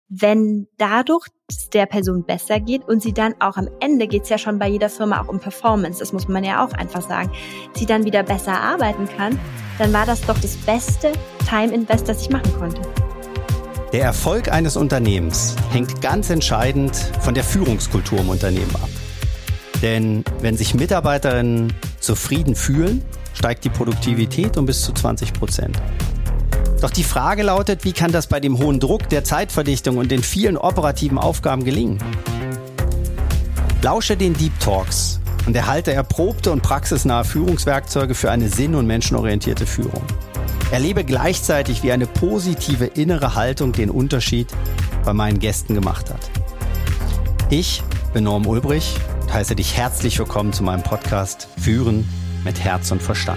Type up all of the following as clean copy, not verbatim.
wenn dadurch es der Person besser geht und sie dann auch am Ende, geht es ja schon bei jeder Firma auch um Performance, das muss man ja auch einfach sagen, sie dann wieder besser arbeiten kann, dann war das doch das beste Time Invest, das ich machen konnte. Der Erfolg eines Unternehmens hängt ganz entscheidend von der Führungskultur im Unternehmen ab. Denn wenn sich Mitarbeiterinnen zufrieden fühlen, steigt die Produktivität um bis zu 20%. Doch die Frage lautet, wie kann das bei dem hohen Druck, der Zeitverdichtung und den vielen operativen Aufgaben gelingen? Lausche den Deep Talks und erhalte erprobte und praxisnahe Führungswerkzeuge für eine sinn- und menschenorientierte Führung. Erlebe gleichzeitig, wie eine positive innere Haltung den Unterschied bei meinen Gästen gemacht hat. Ich bin Norm Ulbrich und heiße dich herzlich willkommen zu meinem Podcast Führen mit Herz und Verstand.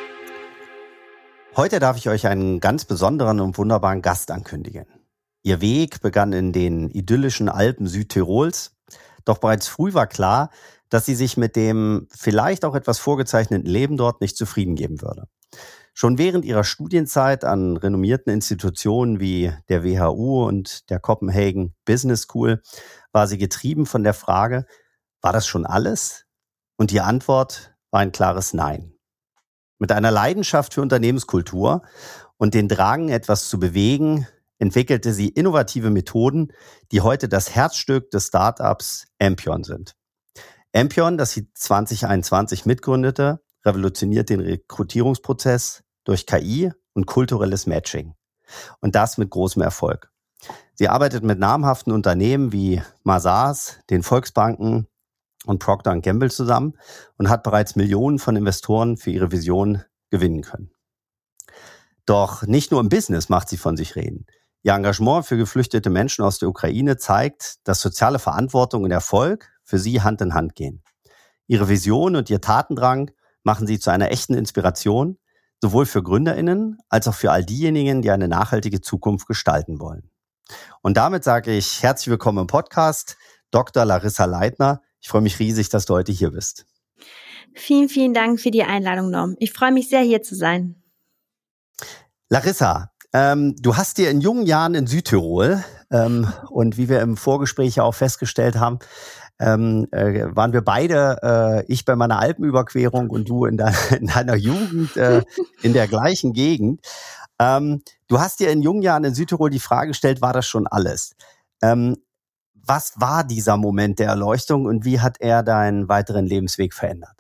Heute darf ich euch einen ganz besonderen und wunderbaren Gast ankündigen. Ihr Weg begann in den idyllischen Alpen Südtirols, doch bereits früh war klar, dass sie sich mit dem vielleicht auch etwas vorgezeichneten Leben dort nicht zufrieden geben würde. Schon während ihrer Studienzeit an renommierten Institutionen wie der WHU und der Copenhagen Business School war sie getrieben von der Frage, war das schon alles? Und die Antwort war ein klares Nein. Mit einer Leidenschaft für Unternehmenskultur und den Drang, etwas zu bewegen, entwickelte sie innovative Methoden, die heute das Herzstück des Startups Ampion sind. Ampion, das sie 2021 mitgründete, revolutioniert den Rekrutierungsprozess durch KI und kulturelles Matching. Und das mit großem Erfolg. Sie arbeitet mit namhaften Unternehmen wie Mazars, den Volksbanken und Procter & Gamble zusammen und hat bereits Millionen von Investoren für ihre Vision gewinnen können. Doch nicht nur im Business macht sie von sich reden. Ihr Engagement für geflüchtete Menschen aus der Ukraine zeigt, dass soziale Verantwortung und Erfolg für sie Hand in Hand gehen. Ihre Vision und ihr Tatendrang machen sie zu einer echten Inspiration, sowohl für GründerInnen als auch für all diejenigen, die eine nachhaltige Zukunft gestalten wollen. Und damit sage ich herzlich willkommen im Podcast, Dr. Larissa Leitner. Ich freue mich riesig, dass du heute hier bist. Vielen, vielen Dank für die Einladung, Norm. Ich freue mich sehr, hier zu sein. Larissa, du hast dir in jungen Jahren in Südtirol und wie wir im Vorgespräch auch festgestellt haben, waren wir beide, ich bei meiner Alpenüberquerung und du in deiner Jugend in der gleichen Gegend. Du hast dir in jungen Jahren in Südtirol die Frage gestellt, war das schon alles? Was war dieser Moment der Erleuchtung und wie hat er deinen weiteren Lebensweg verändert?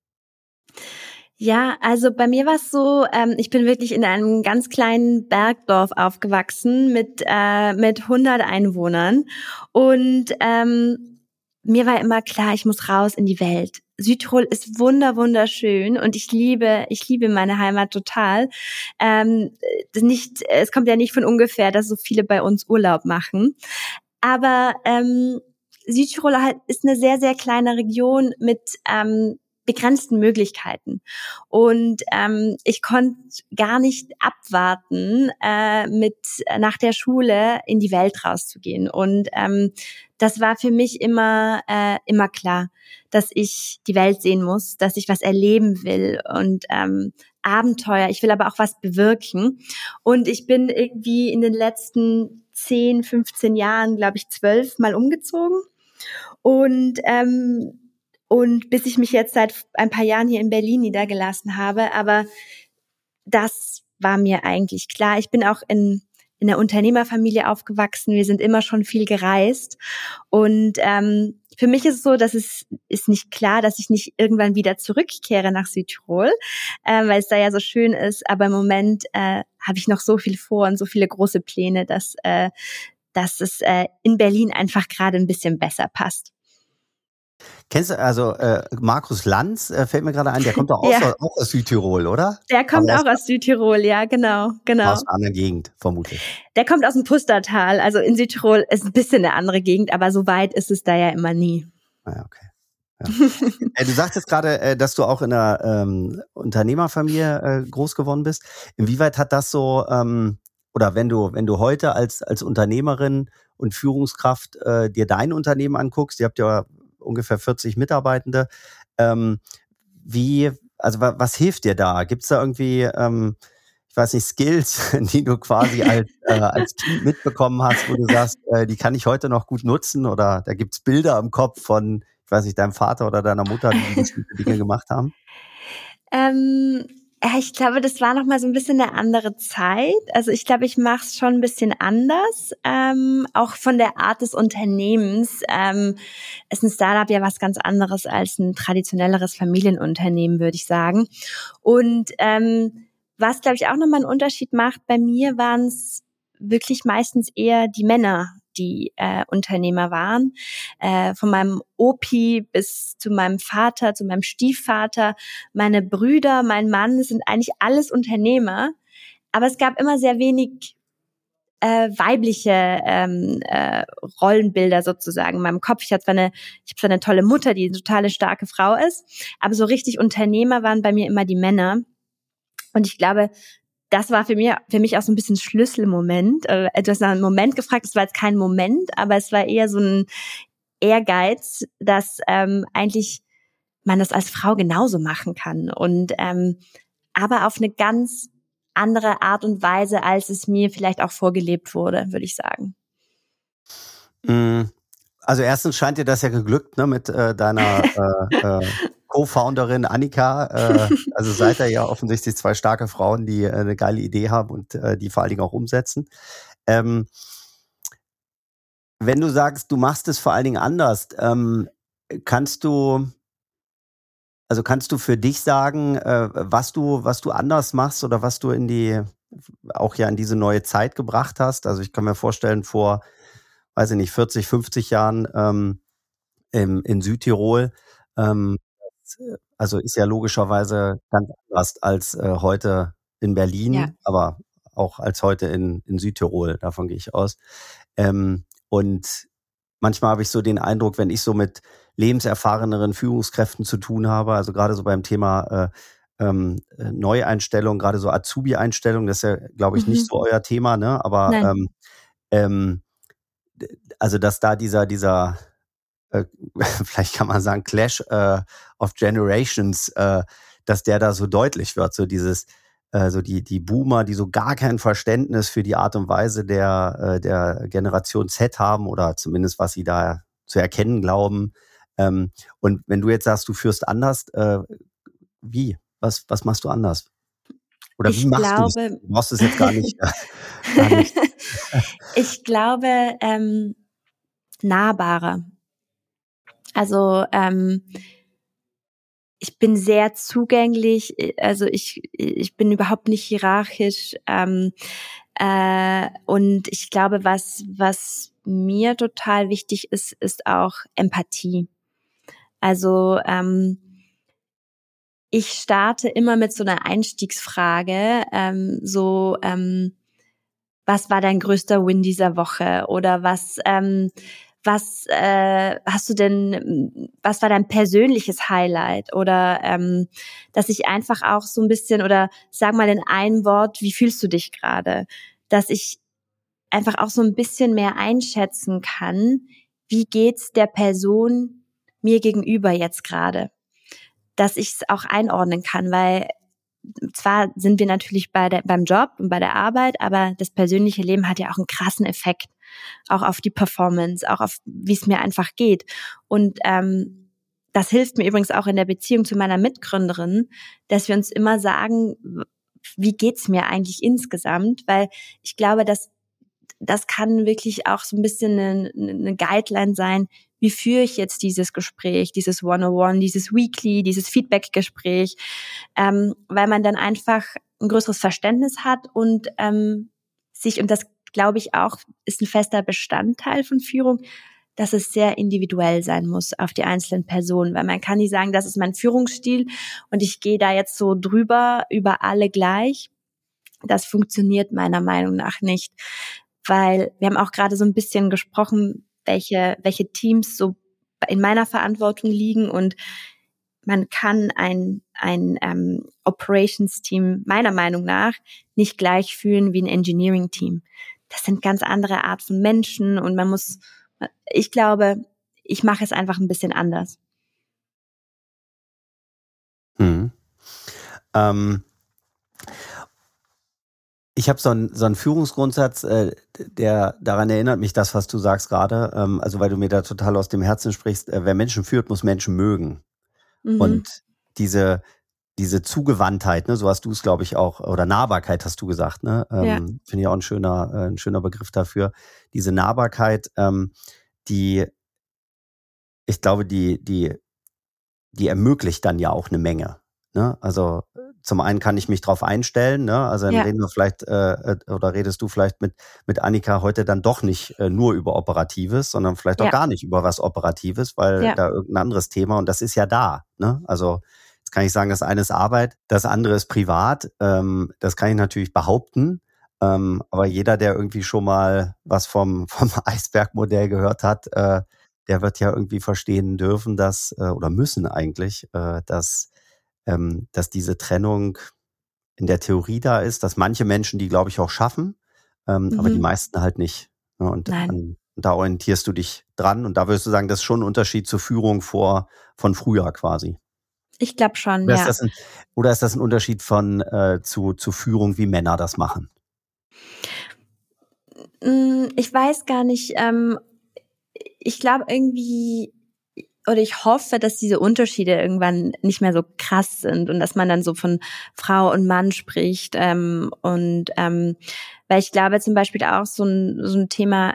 Ja, also bei mir war es so, ich bin wirklich in einem ganz kleinen Bergdorf aufgewachsen mit 100 Einwohnern und mir war immer klar, ich muss raus in die Welt. Südtirol ist wunderschön und ich liebe meine Heimat total. Es kommt ja nicht von ungefähr, dass so viele bei uns Urlaub machen. Aber Südtirol ist eine sehr, sehr kleine Region mit begrenzten Möglichkeiten. Und ich konnte gar nicht abwarten, nach der Schule in die Welt rauszugehen. Und das war für mich immer klar, dass ich die Welt sehen muss, dass ich was erleben will und Abenteuer. Ich will aber auch was bewirken. Und ich bin irgendwie in den letzten 10, 15 Jahren, glaube ich, 12 Mal umgezogen. Und bis ich mich jetzt seit ein paar Jahren hier in Berlin niedergelassen habe. Aber das war mir eigentlich klar. Ich bin auch in einer Unternehmerfamilie aufgewachsen. Wir sind immer schon viel gereist. Und für mich ist es so, dass es ist nicht klar, dass ich nicht irgendwann wieder zurückkehre nach Südtirol, weil es da ja so schön ist. Aber im Moment habe ich noch so viel vor und so viele große Pläne, dass es in Berlin einfach gerade ein bisschen besser passt. Kennst du, also Markus Lanz, fällt mir gerade ein, der kommt doch auch aus Südtirol, oder? Der kommt auch aus Südtirol, ja, genau. Aus einer anderen Gegend, vermutlich. Der kommt aus dem Pustertal, also in Südtirol ist ein bisschen eine andere Gegend, aber so weit ist es da ja immer nie. Ah, okay. Ja. Du sagtest gerade, dass du auch in einer Unternehmerfamilie groß geworden bist. Inwieweit hat das so, oder wenn du heute als Unternehmerin und Führungskraft dir dein Unternehmen anguckst, ihr habt ja ungefähr 40 Mitarbeitende. Was hilft dir da? Gibt es da irgendwie, weiß nicht, Skills, die du quasi als Kind mitbekommen hast, wo du sagst, die kann ich heute noch gut nutzen, oder da gibt's Bilder im Kopf von, ich weiß nicht, deinem Vater oder deiner Mutter, die bestimmte Dinge gemacht haben? Ja, ich glaube, das war noch mal so ein bisschen eine andere Zeit. Also, ich glaube, ich mache es schon ein bisschen anders, auch von der Art des Unternehmens. Ist ein Startup ja was ganz anderes als ein traditionelleres Familienunternehmen, würde ich sagen. Und, was, glaube ich, auch noch mal 'n Unterschied macht, bei mir waren's wirklich meistens eher die Männer, die, Unternehmer waren. Von meinem Opi bis zu meinem Vater, zu meinem Stiefvater, meine Brüder, mein Mann, sind eigentlich alles Unternehmer. Aber es gab immer sehr wenig weibliche Rollenbilder sozusagen in meinem Kopf. Ich habe zwar eine tolle Mutter, die eine totale starke Frau ist, aber so richtig Unternehmer waren bei mir immer die Männer. Und ich glaube, das war für mich auch so ein bisschen Schlüsselmoment. Du hast nach einem Moment gefragt, es war jetzt kein Moment, aber es war eher so ein Ehrgeiz, dass eigentlich man das als Frau genauso machen kann und aber auf eine ganz andere Art und Weise, als es mir vielleicht auch vorgelebt wurde, würde ich sagen. Also erstens scheint dir das ja geglückt, ne, mit deiner Co-Founderin Annika. Also seid ihr ja offensichtlich zwei starke Frauen, die eine geile Idee haben und die vor allen Dingen auch umsetzen. Wenn du sagst, du machst es vor allen Dingen anders, kannst du für dich sagen, was du anders machst oder was du auch ja in diese neue Zeit gebracht hast? Also ich kann mir vorstellen, vor, weiß ich nicht, 40, 50 Jahren in Südtirol, ähm, also ist ja logischerweise ganz anders als heute in Ja. Berlin, aber auch als heute in Südtirol, davon gehe ich aus. Und manchmal habe ich so den Eindruck, wenn ich so mit lebenserfahreneren Führungskräften zu tun habe, also gerade so beim Thema Neueinstellung, gerade so Azubi-Einstellung, das ist ja, glaube ich, nicht Mhm. so euer Thema, ne? Aber Nein. ähm, also dass da dieser äh, vielleicht kann man sagen, Clash of Generations, dass der da so deutlich wird, so so die Boomer, die so gar kein Verständnis für die Art und Weise der Generation Z haben oder zumindest was sie da zu erkennen glauben. Und wenn du jetzt sagst, du führst anders, wie? Was machst du anders? Oder wie Ich machst du es? glaube, Du brauchst es jetzt gar nicht, gar nicht. ich glaube, nahbarer. Also, ich bin sehr zugänglich, also ich bin überhaupt nicht hierarchisch, und ich glaube, was mir total wichtig ist, ist auch Empathie. Also, ich starte immer mit so einer Einstiegsfrage, was war dein größter Win dieser Woche? Oder was war dein persönliches Highlight? Oder dass ich einfach auch so ein bisschen, oder sag mal in einem Wort, wie fühlst du dich gerade? Dass ich einfach auch so ein bisschen mehr einschätzen kann, wie geht's der Person mir gegenüber jetzt gerade? Dass ich es auch einordnen kann, weil zwar sind wir natürlich beim Job und bei der Arbeit, aber das persönliche Leben hat ja auch einen krassen Effekt, auch auf die Performance, auch auf wie es mir einfach geht. Und das hilft mir übrigens auch in der Beziehung zu meiner Mitgründerin, dass wir uns immer sagen, wie geht's mir eigentlich insgesamt, weil ich glaube, dass das kann wirklich auch so ein bisschen eine Guideline sein, wie führe ich jetzt dieses Gespräch, dieses One-on-One, dieses Weekly, dieses Feedback-Gespräch, weil man dann einfach ein größeres Verständnis hat und und das glaube ich auch, ist ein fester Bestandteil von Führung, dass es sehr individuell sein muss auf die einzelnen Personen, weil man kann nicht sagen, das ist mein Führungsstil und ich gehe da jetzt so drüber über alle gleich. Das funktioniert meiner Meinung nach nicht, weil wir haben auch gerade so ein bisschen gesprochen, welche Teams so in meiner Verantwortung liegen, und man kann ein Operations-Team meiner Meinung nach nicht gleich führen wie ein Engineering-Team. Das sind ganz andere Art von Menschen und ich glaube, ich mache es einfach ein bisschen anders. Mhm. Ähm, Ich habe so einen Führungsgrundsatz, der daran erinnert mich das, was du sagst gerade. Also weil du mir da total aus dem Herzen sprichst. Wer Menschen führt, muss Menschen mögen. Mhm. Und diese Zugewandtheit, ne, so hast du es, glaube ich, auch, oder Nahbarkeit hast du gesagt, ne? Ja. Finde ich auch ein schöner Begriff dafür. Diese Nahbarkeit, die, ich glaube, die ermöglicht dann ja auch eine Menge. Ne? Also zum einen kann ich mich drauf einstellen, ne? Also dann Ja. reden wir vielleicht oder redest du vielleicht mit Annika heute dann doch nicht nur über Operatives, sondern vielleicht auch Ja. gar nicht über was Operatives, weil da irgendein anderes Thema, und das ist ja da. Ne? Also jetzt kann ich sagen, das eine ist Arbeit, das andere ist privat. Das kann ich natürlich behaupten. Aber jeder, der irgendwie schon mal was vom Eisbergmodell gehört hat, der wird ja irgendwie verstehen dürfen, dass oder müssen eigentlich, dass diese Trennung in der Theorie da ist, dass manche Menschen die, glaube ich, auch schaffen, aber die Mhm. meisten halt nicht. Ne? Und Nein. da orientierst du dich dran, und da würdest du sagen, das ist schon ein Unterschied zur Führung von früher quasi. Ich glaube schon, Oder ja. ist das ein Unterschied zu Führung, wie Männer das machen? Ich weiß gar nicht. Ich glaube irgendwie, oder ich hoffe, dass diese Unterschiede irgendwann nicht mehr so krass sind und dass man dann so von Frau und Mann spricht. Weil ich glaube zum Beispiel auch so ein Thema,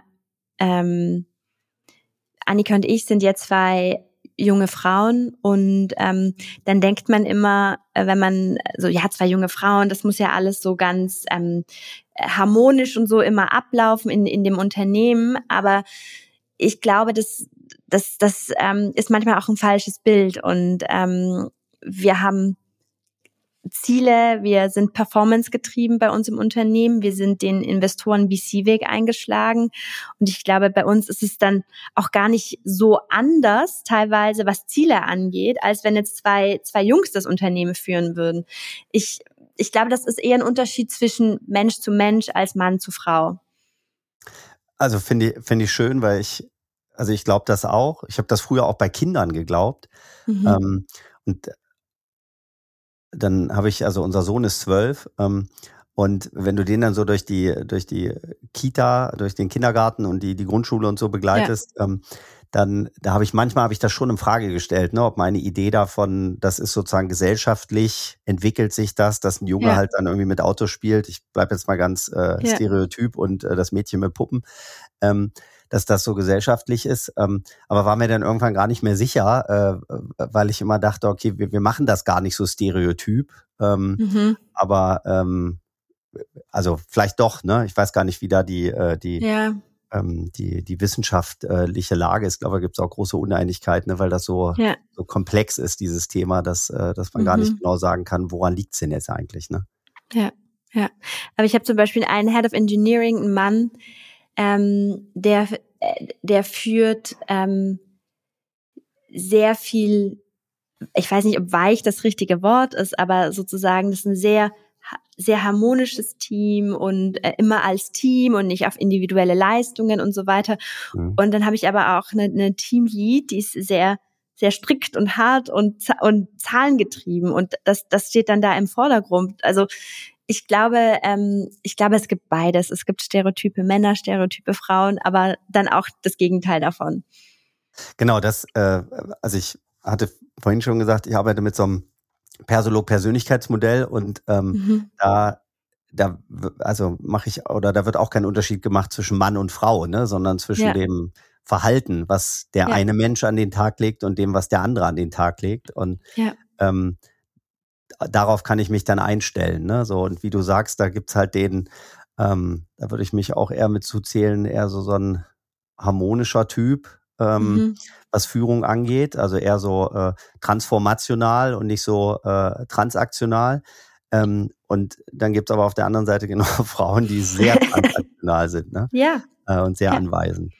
Annika und ich sind jetzt 2 junge Frauen und dann denkt man immer, wenn man so, ja, 2 junge Frauen, das muss ja alles so ganz harmonisch und so immer ablaufen in dem Unternehmen, aber ich glaube, das ist manchmal auch ein falsches Bild und wir haben Ziele, wir sind performance-getrieben bei uns im Unternehmen, wir sind den Investoren-VC-Weg eingeschlagen und ich glaube, bei uns ist es dann auch gar nicht so anders teilweise, was Ziele angeht, als wenn jetzt zwei Jungs das Unternehmen führen würden. Ich glaube, das ist eher ein Unterschied zwischen Mensch zu Mensch als Mann zu Frau. Also finde ich schön, weil ich glaube das auch. Ich habe das früher auch bei Kindern geglaubt. Mhm. Und dann habe ich, also unser Sohn ist 12, und wenn du den dann so durch die Kita, durch den Kindergarten und die Grundschule und so begleitest, dann habe ich das schon in Frage gestellt, ne, ob meine Idee davon, das ist sozusagen gesellschaftlich, entwickelt sich das, dass ein Junge halt dann irgendwie mit Autos spielt. Ich bleibe jetzt mal ganz stereotyp, und das Mädchen mit Puppen. Dass das so gesellschaftlich ist, aber war mir dann irgendwann gar nicht mehr sicher, weil ich immer dachte, okay, wir machen das gar nicht so stereotyp, aber also vielleicht doch, ne? Ich weiß gar nicht, wie da die wissenschaftliche Lage ist. Ich glaube, da gibt es auch große Uneinigkeit, ne, weil das so komplex ist, dieses Thema, dass man gar nicht genau sagen kann, woran liegt's denn jetzt eigentlich, ne? Ja. Aber ich habe zum Beispiel einen Head of Engineering, einen Mann, der führt sehr viel, ich weiß nicht, ob weich das richtige Wort ist, aber sozusagen, das ist ein sehr, sehr harmonisches Team und immer als Team und nicht auf individuelle Leistungen und so weiter. Mhm. Und dann habe ich aber auch eine Teamlead, die ist sehr, sehr strikt und hart und zahlengetrieben, und das steht dann da im Vordergrund. Also ich glaube, es gibt beides. Es gibt Stereotype Männer, Stereotype Frauen, aber dann auch das Gegenteil davon. Genau, also ich hatte vorhin schon gesagt, ich arbeite mit so einem Persönlichkeitsmodell, und da wird auch kein Unterschied gemacht zwischen Mann und Frau, ne, sondern zwischen dem Verhalten, was der eine Mensch an den Tag legt, und dem, was der andere an den Tag legt. Und darauf kann ich mich dann einstellen, ne? So, und wie du sagst, da gibt's halt da würde ich mich auch eher mit zuzählen, eher so ein harmonischer Typ, was Führung angeht, also eher so transformational und nicht so transaktional. Und dann gibt's aber auf der anderen Seite genau Frauen, die sehr transaktional sind, ne? Und sehr anweisend.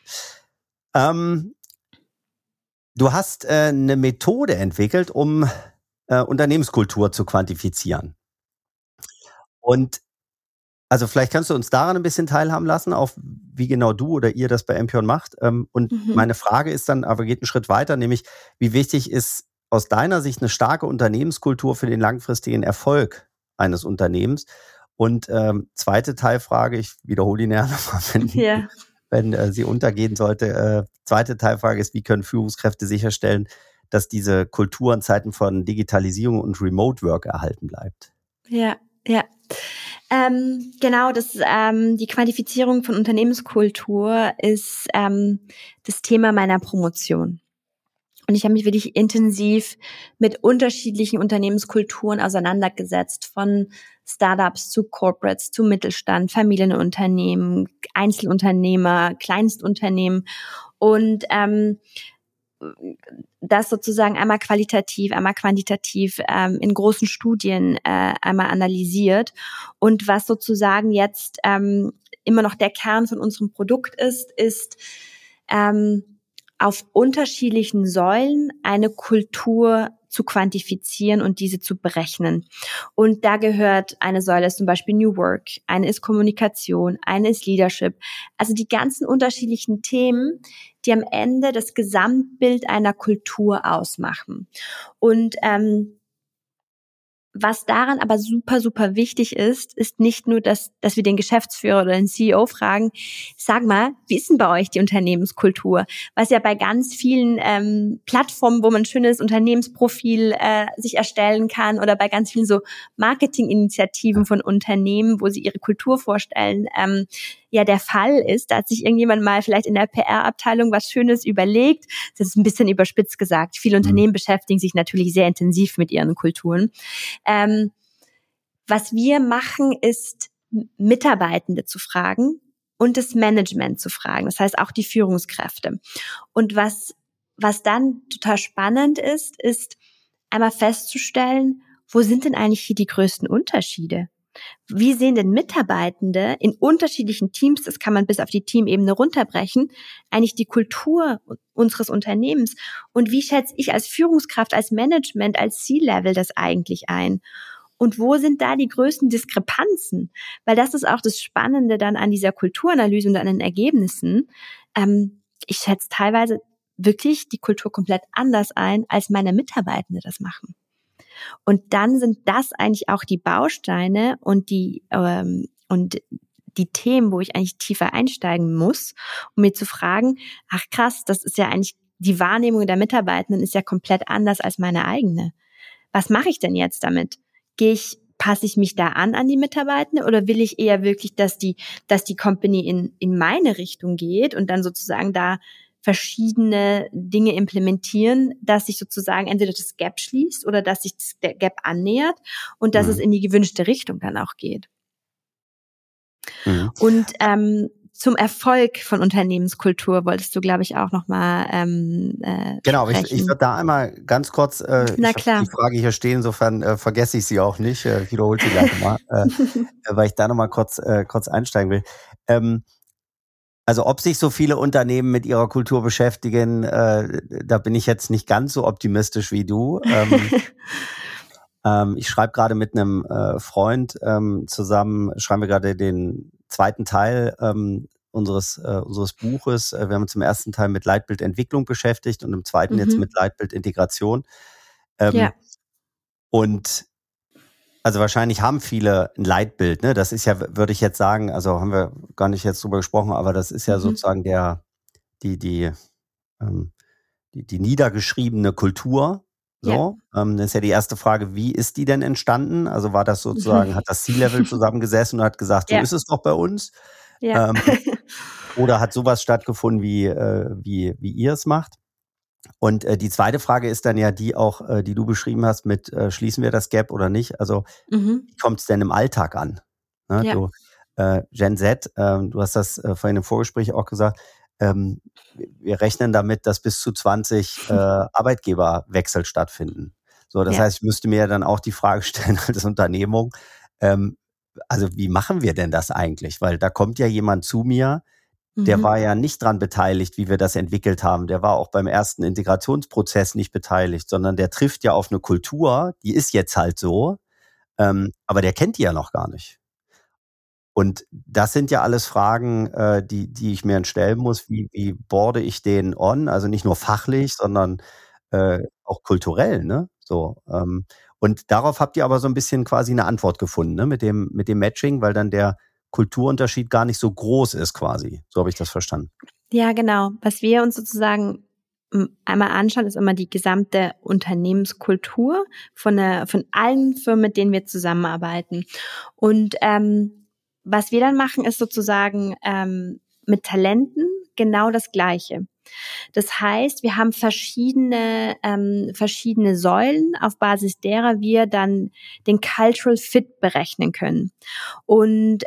Du hast eine Methode entwickelt, um Unternehmenskultur zu quantifizieren. Und also vielleicht kannst du uns daran ein bisschen teilhaben lassen, auf wie genau du oder ihr das bei Ampion macht. Und meine Frage ist dann, aber geht einen Schritt weiter, nämlich wie wichtig ist aus deiner Sicht eine starke Unternehmenskultur für den langfristigen Erfolg eines Unternehmens? Und zweite Teilfrage, ich wiederhole ihn ja nochmal, Ja. wenn sie untergehen sollte. Zweite Teilfrage ist, wie können Führungskräfte sicherstellen, dass diese Kultur in Zeiten von Digitalisierung und Remote Work erhalten bleibt? Ja, ja. Genau, die Quantifizierung von Unternehmenskultur ist das Thema meiner Promotion. Und ich habe mich wirklich intensiv mit unterschiedlichen Unternehmenskulturen auseinandergesetzt, von Startups zu Corporates, zu Mittelstand, Familienunternehmen, Einzelunternehmer, Kleinstunternehmen und das sozusagen einmal qualitativ, einmal quantitativ in großen Studien einmal analysiert. Und was sozusagen jetzt immer noch der Kern von unserem Produkt ist auf unterschiedlichen Säulen eine Kultur zu quantifizieren und diese zu berechnen. Und da gehört eine Säule ist zum Beispiel New Work, eine ist Kommunikation, eine ist Leadership. Also die ganzen unterschiedlichen Themen, die am Ende das Gesamtbild einer Kultur ausmachen. Und was daran aber super, super wichtig ist nicht nur, dass wir den Geschäftsführer oder den CEO fragen, sag mal, wie ist denn bei euch die Unternehmenskultur? Was ja bei ganz vielen Plattformen, wo man ein schönes Unternehmensprofil sich erstellen kann oder bei ganz vielen so Marketinginitiativen von Unternehmen, wo sie ihre Kultur vorstellen, ja der Fall ist. Da hat sich irgendjemand mal vielleicht in der PR-Abteilung was Schönes überlegt. Das ist ein bisschen überspitzt gesagt. Viele Unternehmen beschäftigen sich natürlich sehr intensiv mit ihren Kulturen. Was wir machen, ist, Mitarbeitende zu fragen und das Management zu fragen. Das heißt auch die Führungskräfte. Und was dann total spannend ist einmal festzustellen, wo sind denn eigentlich hier die größten Unterschiede? Wie sehen denn Mitarbeitende in unterschiedlichen Teams, das kann man bis auf die Teamebene runterbrechen, eigentlich die Kultur unseres Unternehmens? Und wie schätze ich als Führungskraft, als Management, als C-Level das eigentlich ein? Und wo sind da die größten Diskrepanzen? Weil das ist auch das Spannende dann an dieser Kulturanalyse und an den Ergebnissen. Ich schätze teilweise wirklich die Kultur komplett anders ein, als meine Mitarbeitende das machen. Und dann sind das eigentlich auch die Bausteine und die Themen, wo ich eigentlich tiefer einsteigen muss, um mir zu fragen, ach krass, das ist ja eigentlich, die Wahrnehmung der Mitarbeitenden ist ja komplett anders als meine eigene. Was mache ich denn jetzt damit? Passe ich mich da an die Mitarbeitenden oder will ich eher wirklich, dass die Company in meine Richtung geht und dann sozusagen da verschiedene Dinge implementieren, dass sich sozusagen entweder das Gap schließt oder dass sich das Gap annähert und dass es in die gewünschte Richtung dann auch geht. Und zum Erfolg von Unternehmenskultur wolltest du, glaube ich, auch nochmal genau, ich würde da einmal ganz kurz, ich habe die Frage hier stehen, insofern vergesse ich sie auch nicht, wiederhole sie gleich nochmal, weil ich da nochmal kurz einsteigen will. Also ob sich so viele Unternehmen mit ihrer Kultur beschäftigen, da bin ich jetzt nicht ganz so optimistisch wie du. Ich schreibe gerade mit einem Freund zusammen, schreiben wir gerade den zweiten Teil unseres Buches. Wir haben uns im ersten Teil mit Leitbildentwicklung beschäftigt und im zweiten jetzt mit Leitbildintegration. Und also wahrscheinlich haben viele ein Leitbild, ne? Das ist ja, würde ich jetzt sagen, also haben wir gar nicht jetzt drüber gesprochen, aber das ist ja sozusagen die niedergeschriebene Kultur. So, das ist ja die erste Frage, wie ist die denn entstanden? Also war das sozusagen, hat das C-Level zusammengesessen und hat gesagt, so ist es doch bei uns? Ja. Oder hat sowas stattgefunden, wie ihr es macht? Und die zweite Frage ist dann ja die auch, die du beschrieben hast mit, schließen wir das Gap oder nicht? Also wie kommt es denn im Alltag an? Ne? Ja. Du, Gen Z, du hast das vorhin im Vorgespräch auch gesagt, wir rechnen damit, dass bis zu 20 Arbeitgeberwechsel stattfinden. So, das heißt, ich müsste mir dann auch die Frage stellen als Unternehmung, also wie machen wir denn das eigentlich? Weil da kommt ja jemand zu mir, der war ja nicht dran beteiligt, wie wir das entwickelt haben. Der war auch beim ersten Integrationsprozess nicht beteiligt, sondern der trifft ja auf eine Kultur, die ist jetzt halt so, aber der kennt die ja noch gar nicht. Und das sind ja alles Fragen, die ich mir stellen muss. Wie boarde ich den on? Also nicht nur fachlich, sondern auch kulturell, ne? So. Und darauf habt ihr aber so ein bisschen quasi eine Antwort gefunden, ne? Mit dem Matching, weil dann der Kulturunterschied gar nicht so groß ist quasi. So habe ich das verstanden. Ja, genau. Was wir uns sozusagen einmal anschauen, ist immer die gesamte Unternehmenskultur von allen Firmen, mit denen wir zusammenarbeiten. Und was wir dann machen, ist sozusagen mit Talenten genau das Gleiche. Das heißt, wir haben verschiedene Säulen, auf Basis derer wir dann den Cultural Fit berechnen können. Und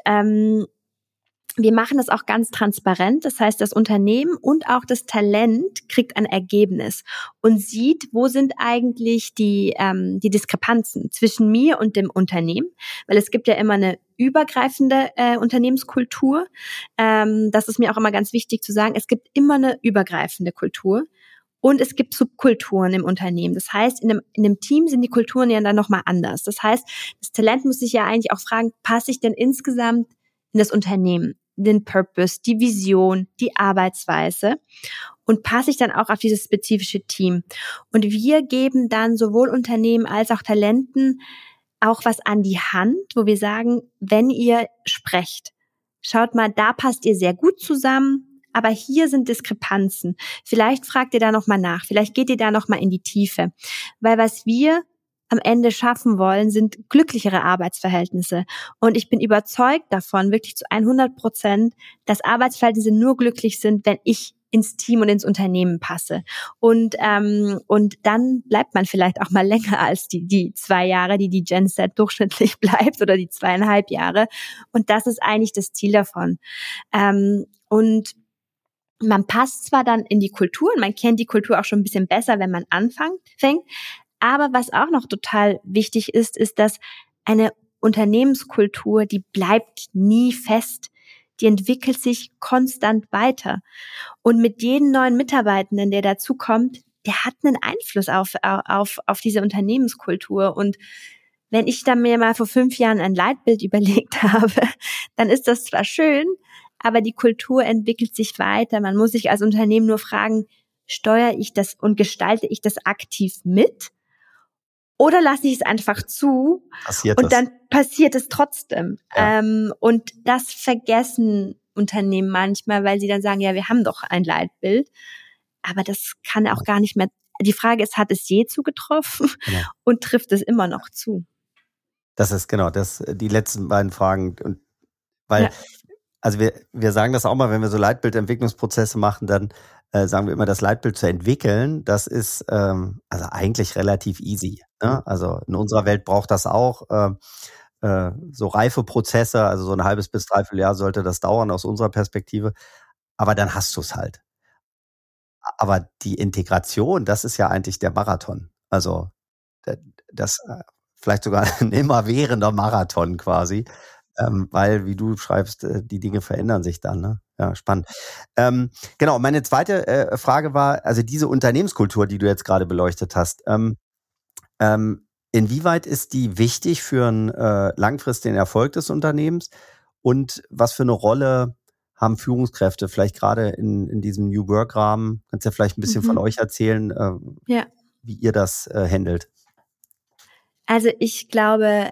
wir machen das auch ganz transparent. Das heißt, das Unternehmen und auch das Talent kriegt ein Ergebnis und sieht, wo sind eigentlich die Diskrepanzen zwischen mir und dem Unternehmen. Weil es gibt ja immer eine übergreifende Unternehmenskultur. Das ist mir auch immer ganz wichtig zu sagen. Es gibt immer eine übergreifende Kultur. Und es gibt Subkulturen im Unternehmen. Das heißt, in einem Team sind die Kulturen ja dann nochmal anders. Das heißt, das Talent muss sich ja eigentlich auch fragen, passe ich denn insgesamt in das Unternehmen, den Purpose, die Vision, die Arbeitsweise und passe ich dann auch auf dieses spezifische Team. Und wir geben dann sowohl Unternehmen als auch Talenten auch was an die Hand, wo wir sagen, wenn ihr sprecht, schaut mal, da passt ihr sehr gut zusammen, aber hier sind Diskrepanzen. Vielleicht fragt ihr da nochmal nach, vielleicht geht ihr da nochmal in die Tiefe. Weil was wir am Ende schaffen wollen, sind glücklichere Arbeitsverhältnisse. Und ich bin überzeugt davon, wirklich zu 100%, dass Arbeitsverhältnisse nur glücklich sind, wenn ich ins Team und ins Unternehmen passe. Und dann bleibt man vielleicht auch mal länger als die 2 Jahre, die Gen Z durchschnittlich bleibt oder die 2,5 Jahre. Und das ist eigentlich das Ziel davon. Und man passt zwar dann in die Kultur und man kennt die Kultur auch schon ein bisschen besser, wenn man fängt. Aber was auch noch total wichtig ist, dass eine Unternehmenskultur, die bleibt nie fest. Die entwickelt sich konstant weiter. Und mit jedem neuen Mitarbeitenden, der dazukommt, der hat einen Einfluss auf diese Unternehmenskultur. Und wenn ich dann mir mal vor 5 Jahren ein Leitbild überlegt habe, dann ist das zwar schön, aber die Kultur entwickelt sich weiter. Man muss sich als Unternehmen nur fragen, steuere ich das und gestalte ich das aktiv mit? Oder lasse ich es einfach zu und dann passiert es trotzdem. Ja. Und das vergessen Unternehmen manchmal, weil sie dann sagen, ja, wir haben doch ein Leitbild. Aber das kann auch gar nicht mehr. Die Frage ist, hat es je zugetroffen und trifft es immer noch zu? Das ist genau, die letzten beiden Fragen. Und weil, also wir sagen das auch mal, wenn wir so Leitbildentwicklungsprozesse machen, dann sagen wir immer, das Leitbild zu entwickeln, das ist also eigentlich relativ easy. Ne? Also in unserer Welt braucht das auch so reife Prozesse, also so ein halbes bis 3/4 Jahr sollte das dauern aus unserer Perspektive. Aber dann hast du es halt. Aber die Integration, das ist ja eigentlich der Marathon. Also das vielleicht sogar ein immerwährender Marathon quasi. Weil, wie du schreibst, die Dinge verändern sich dann. Ne? Ja, spannend. Genau, meine zweite Frage war, also diese Unternehmenskultur, die du jetzt gerade beleuchtet hast, inwieweit ist die wichtig für einen langfristigen Erfolg des Unternehmens und was für eine Rolle haben Führungskräfte vielleicht gerade in diesem New Work-Rahmen? Kannst du ja vielleicht ein bisschen von euch erzählen, wie ihr das handelt? Also ich glaube,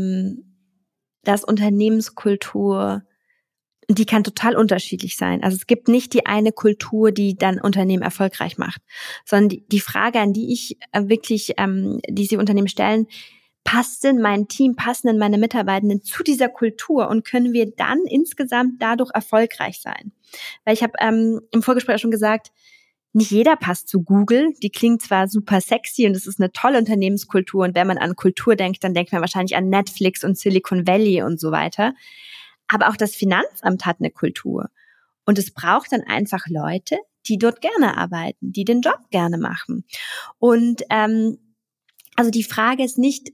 dass Unternehmenskultur, die kann total unterschiedlich sein. Also es gibt nicht die eine Kultur, die dann Unternehmen erfolgreich macht, sondern die Frage, an die ich wirklich, die sie Unternehmen stellen, passt denn mein Team, passen denn meine Mitarbeitenden zu dieser Kultur und können wir dann insgesamt dadurch erfolgreich sein? Weil ich habe im Vorgespräch schon gesagt, nicht jeder passt zu Google. Die klingt zwar super sexy und es ist eine tolle Unternehmenskultur und wenn man an Kultur denkt, dann denkt man wahrscheinlich an Netflix und Silicon Valley und so weiter. Aber auch das Finanzamt hat eine Kultur und es braucht dann einfach Leute, die dort gerne arbeiten, die den Job gerne machen. Und also die Frage ist nicht,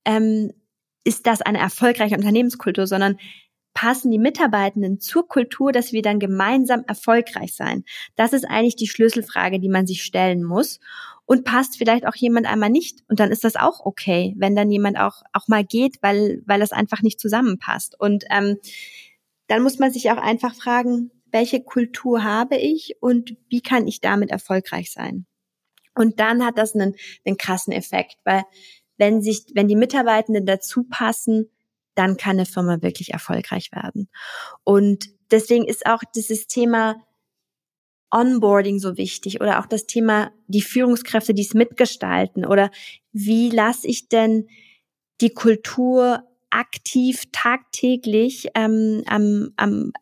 ist das eine erfolgreiche Unternehmenskultur, sondern passen die Mitarbeitenden zur Kultur, dass wir dann gemeinsam erfolgreich sein? Das ist eigentlich die Schlüsselfrage, die man sich stellen muss. Und passt vielleicht auch jemand einmal nicht? Und dann ist das auch okay, wenn dann jemand auch mal geht, weil das einfach nicht zusammenpasst. Und dann muss man sich auch einfach fragen, welche Kultur habe ich und wie kann ich damit erfolgreich sein? Und dann hat das einen krassen Effekt, weil wenn die Mitarbeitenden dazu passen, dann kann eine Firma wirklich erfolgreich werden. Und deswegen ist auch dieses Thema Onboarding so wichtig oder auch das Thema die Führungskräfte, die es mitgestalten oder wie lasse ich denn die Kultur aktiv tagtäglich an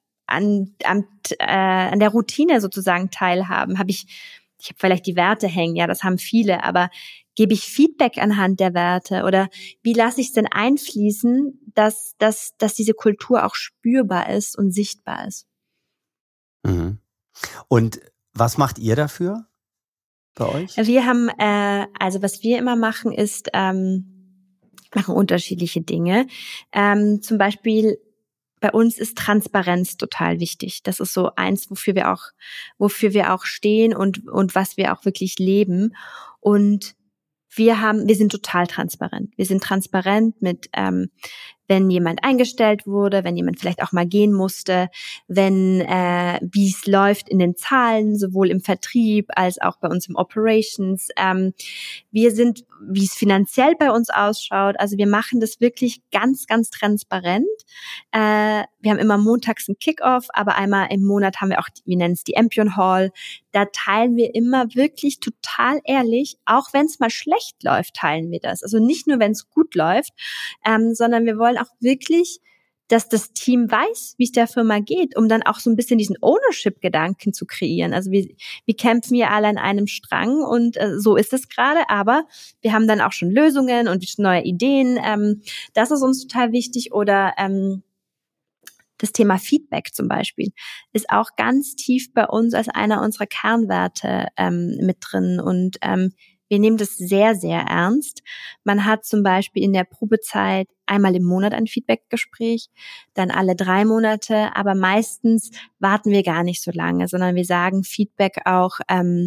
der Routine sozusagen teilhaben. Ich habe vielleicht die Werte hängen, ja, das haben viele, aber gebe ich Feedback anhand der Werte oder wie lasse ich es denn einfließen, dass diese Kultur auch spürbar ist und sichtbar ist? Mhm. Und was macht ihr dafür bei euch? Wir haben, also was wir immer machen, ist, machen unterschiedliche Dinge. Zum Beispiel bei uns ist Transparenz total wichtig. Das ist so eins, wofür wir auch stehen und was wir auch wirklich leben. Und wir sind total transparent. Wir sind transparent mit, wenn jemand eingestellt wurde, wenn jemand vielleicht auch mal gehen musste, wie es läuft in den Zahlen, sowohl im Vertrieb als auch bei uns im Operations. Wir sind, wie es finanziell bei uns ausschaut. Also wir machen das wirklich ganz, ganz transparent. Wir haben immer montags einen Kickoff, aber einmal im Monat haben wir auch, wir nennen es die Ampion Hall. Da teilen wir immer wirklich total ehrlich, auch wenn es mal schlecht läuft, teilen wir das. Also nicht nur, wenn es gut läuft, sondern wir wollen auch wirklich, dass das Team weiß, wie es der Firma geht, um dann auch so ein bisschen diesen Ownership-Gedanken zu kreieren. Also wir kämpfen ja alle an einem Strang und so ist es gerade, aber wir haben dann auch schon Lösungen und neue Ideen. Das ist uns total wichtig. Oder das Thema Feedback zum Beispiel ist auch ganz tief bei uns als einer unserer Kernwerte mit drin und wir nehmen das sehr, sehr ernst. Man hat zum Beispiel in der Probezeit einmal im Monat ein Feedbackgespräch, dann alle 3 Monate, aber meistens warten wir gar nicht so lange, sondern wir sagen Feedback auch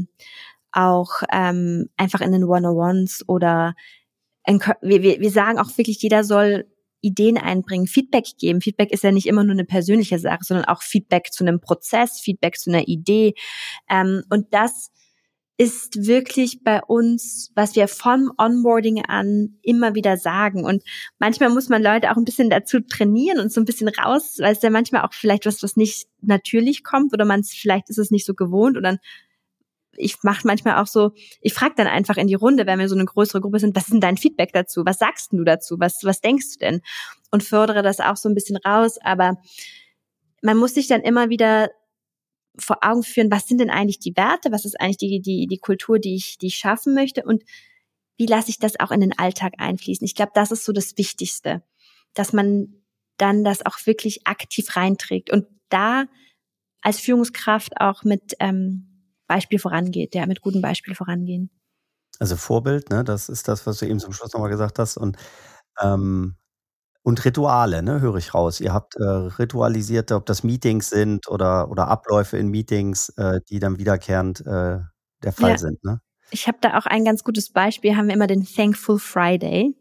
einfach in den One-on-Ones oder wir sagen auch wirklich, jeder soll Ideen einbringen, Feedback geben. Feedback ist ja nicht immer nur eine persönliche Sache, sondern auch Feedback zu einem Prozess, Feedback zu einer Idee. Und das ist wirklich bei uns, was wir vom Onboarding an immer wieder sagen. Und manchmal muss man Leute auch ein bisschen dazu trainieren und so ein bisschen raus, weil es ja manchmal auch vielleicht was nicht natürlich kommt oder vielleicht ist es nicht so gewohnt und dann ich mache manchmal auch so, ich frage dann einfach in die Runde, wenn wir so eine größere Gruppe sind, was ist denn dein Feedback dazu? Was sagst du dazu? Was denkst du denn? Und fördere das auch so ein bisschen raus. Aber man muss sich dann immer wieder vor Augen führen, was sind denn eigentlich die Werte? Was ist eigentlich die Kultur, die ich schaffen möchte? Und wie lasse ich das auch in den Alltag einfließen? Ich glaube, das ist so das Wichtigste, dass man dann das auch wirklich aktiv reinträgt und da als Führungskraft auch mit Beispiel vorangeht, ja, mit gutem Beispiel vorangehen. Also Vorbild, ne, das ist das, was du eben zum Schluss nochmal gesagt hast. Und Rituale, ne, höre ich raus. Ihr habt ritualisierte, ob das Meetings sind oder Abläufe in Meetings, die dann wiederkehrend der Fall sind, ne? Ich habe da auch ein ganz gutes Beispiel, haben wir immer den Thankful Friday.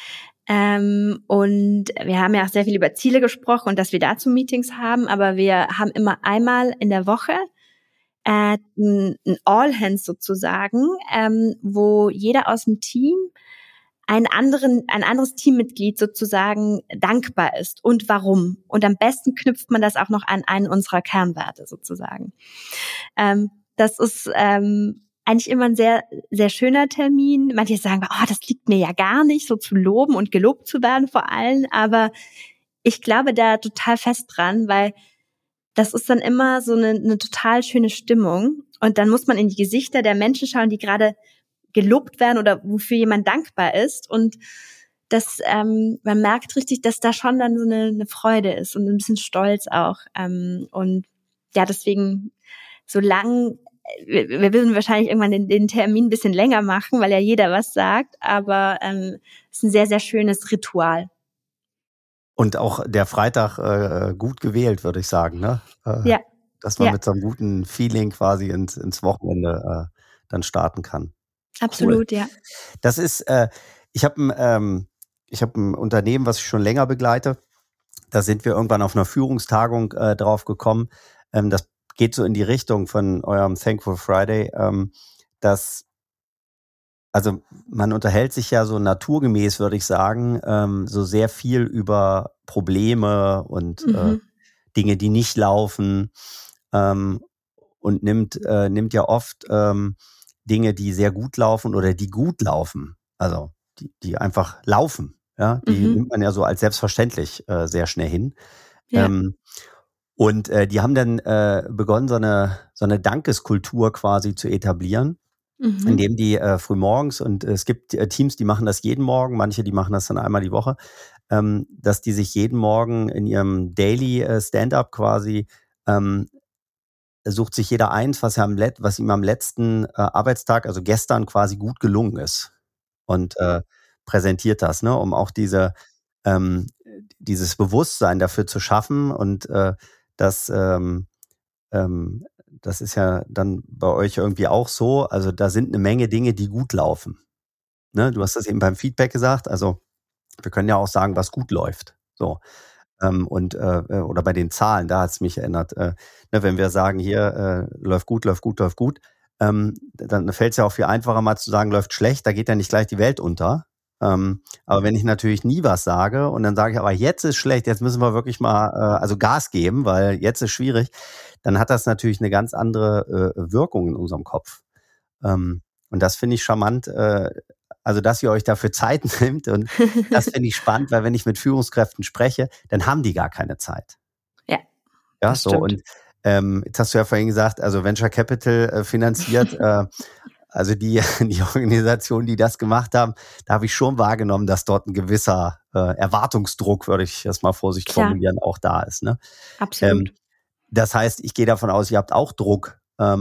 Und wir haben ja auch sehr viel über Ziele gesprochen und dass wir dazu Meetings haben, aber wir haben immer einmal in der Woche ein All-Hands sozusagen, wo jeder aus dem Team ein anderes Teammitglied sozusagen dankbar ist und warum. Und am besten knüpft man das auch noch an einen unserer Kernwerte sozusagen. Das ist eigentlich immer ein sehr, sehr schöner Termin. Manche sagen, oh, das liegt mir ja gar nicht, so zu loben und gelobt zu werden vor allem. Aber ich glaube da total fest dran, weil das ist dann immer so eine total schöne Stimmung. Und dann muss man in die Gesichter der Menschen schauen, die gerade gelobt werden oder wofür jemand dankbar ist. Und das, man merkt richtig, dass da schon dann so eine Freude ist und ein bisschen Stolz auch. Und ja, deswegen, wir würden wahrscheinlich irgendwann den Termin ein bisschen länger machen, weil ja jeder was sagt. Aber es ist ein sehr, sehr schönes Ritual. Und auch der Freitag gut gewählt, würde ich sagen, ne? Ja. Dass man mit so einem guten Feeling quasi ins Wochenende dann starten kann. Absolut, cool. Ja. Das ist, ich habe ein Unternehmen, was ich schon länger begleite. Da sind wir irgendwann auf einer Führungstagung drauf gekommen. Das geht so in die Richtung von eurem Thankful Friday, dass Also man unterhält sich ja so naturgemäß, würde ich sagen, so sehr viel über Probleme und Dinge, die nicht laufen, ähm, und nimmt ja oft Dinge, die sehr gut laufen oder die gut laufen, also die einfach laufen, ja, die nimmt man ja so als selbstverständlich sehr schnell hin. Ja. Und die haben dann begonnen, so eine Dankeskultur quasi zu etablieren, indem die frühmorgens, und es gibt Teams, die machen das jeden Morgen, manche, die machen das dann einmal die Woche, dass die sich jeden Morgen in ihrem Daily Stand-up quasi sucht sich jeder eins, was ihm am letzten Arbeitstag, also gestern quasi gut gelungen ist, und präsentiert das, ne, um auch ähm, dieses Bewusstsein dafür zu schaffen, und das das ist ja dann bei euch irgendwie auch so. Also da sind eine Menge Dinge, die gut laufen. Ne? Du hast das eben beim Feedback gesagt. Also wir können ja auch sagen, was gut läuft. So. Oder bei den Zahlen, da hat es mich erinnert. Ne, wenn wir sagen, hier läuft gut, läuft gut, läuft gut, dann fällt es ja auch viel einfacher, mal zu sagen, läuft schlecht, da geht ja nicht gleich die Welt unter. Aber wenn ich natürlich nie was sage und dann sage ich, aber jetzt ist schlecht, jetzt müssen wir wirklich mal also Gas geben, weil jetzt ist schwierig, dann hat das natürlich eine ganz andere Wirkung in unserem Kopf. Und das finde ich charmant, also dass ihr euch dafür Zeit nimmt, und das finde ich spannend, weil wenn ich mit Führungskräften spreche, dann haben die gar keine Zeit. Ja, Ja, das so, stimmt. und jetzt hast du ja vorhin gesagt, also Venture Capital finanziert, also die Organisation, die das gemacht haben, da habe ich schon wahrgenommen, dass dort ein gewisser Erwartungsdruck, würde ich das mal vorsichtig Klar, formulieren, auch da ist. Ne? absolut. Das heißt, ich gehe davon aus, ihr habt auch Druck.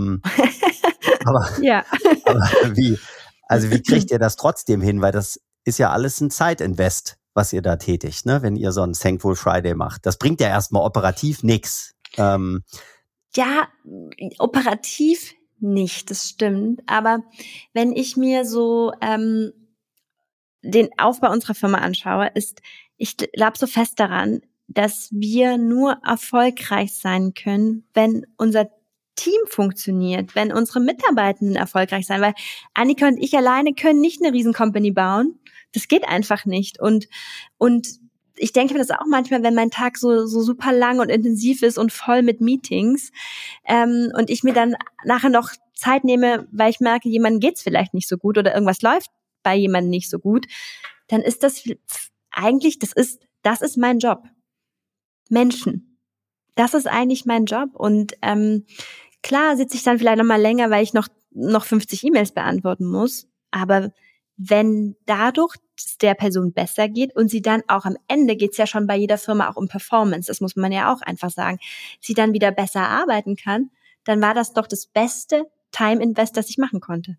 Aber, Ja. aber wie kriegt ihr das trotzdem hin? Weil das ist ja alles ein Zeitinvest, was ihr da tätigt, ne? Wenn ihr so einen Thankful Friday macht. Das bringt ja erstmal operativ nichts. Ja, operativ nicht, das stimmt. Aber wenn ich mir so den Aufbau unserer Firma anschaue, ich glaube so fest daran, dass wir nur erfolgreich sein können, wenn unser Team funktioniert, wenn unsere Mitarbeitenden erfolgreich sein, weil Annika und ich alleine können nicht eine Riesen-Company bauen. Das geht einfach nicht. Und ich denke mir das auch manchmal, wenn mein Tag so super lang und intensiv ist und voll mit Meetings, und ich mir dann nachher noch Zeit nehme, weil ich merke, jemandem geht's vielleicht nicht so gut oder irgendwas läuft bei jemandem nicht so gut, dann ist das eigentlich, das ist mein Job. Menschen. Das ist eigentlich mein Job. Und klar sitze ich dann vielleicht noch mal länger, weil ich noch 50 E-Mails beantworten muss. Aber wenn dadurch es der Person besser geht und sie dann auch am Ende, geht's ja schon bei jeder Firma auch um Performance, das muss man ja auch einfach sagen, sie dann wieder besser arbeiten kann, dann war das doch das beste Time Invest, das ich machen konnte.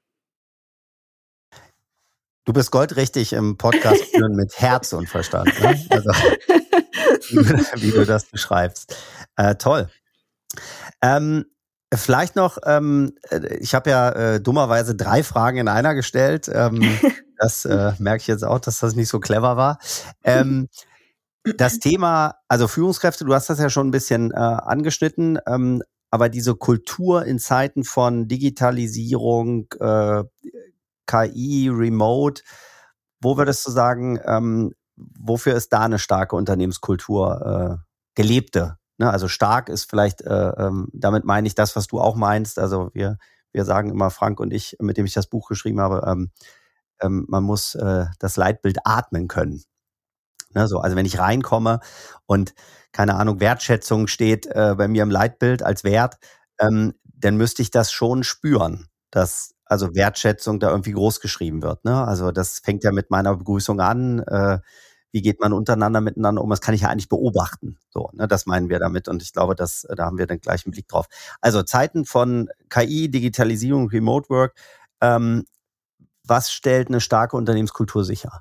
Du bist goldrichtig im Podcast führen mit Herz und Verstand, ne? Also wie du das beschreibst. Toll. Vielleicht noch, ich habe ja dummerweise 3 Fragen in einer gestellt. Das merke ich jetzt auch, dass das nicht so clever war. Das Thema, also Führungskräfte, du hast das ja schon ein bisschen angeschnitten, aber diese Kultur in Zeiten von Digitalisierung, KI, Remote, wo würdest du sagen, wofür ist da eine starke Unternehmenskultur gelebte? Ne? Also stark ist vielleicht, damit meine ich das, was du auch meinst. Also wir sagen immer, Frank und ich, mit dem ich das Buch geschrieben habe, man muss das Leitbild atmen können. Ne? So, also wenn ich reinkomme und keine Ahnung, Wertschätzung steht bei mir im Leitbild als Wert, dann müsste ich das schon spüren, dass also Wertschätzung da irgendwie groß geschrieben wird. Ne? Also das fängt ja mit meiner Begrüßung an. Wie geht man untereinander miteinander um? Das kann ich ja eigentlich beobachten. So, ne? Das meinen wir damit. Und ich glaube, da haben wir den gleichen Blick drauf. Also Zeiten von KI, Digitalisierung, Remote Work. Was stellt eine starke Unternehmenskultur sicher?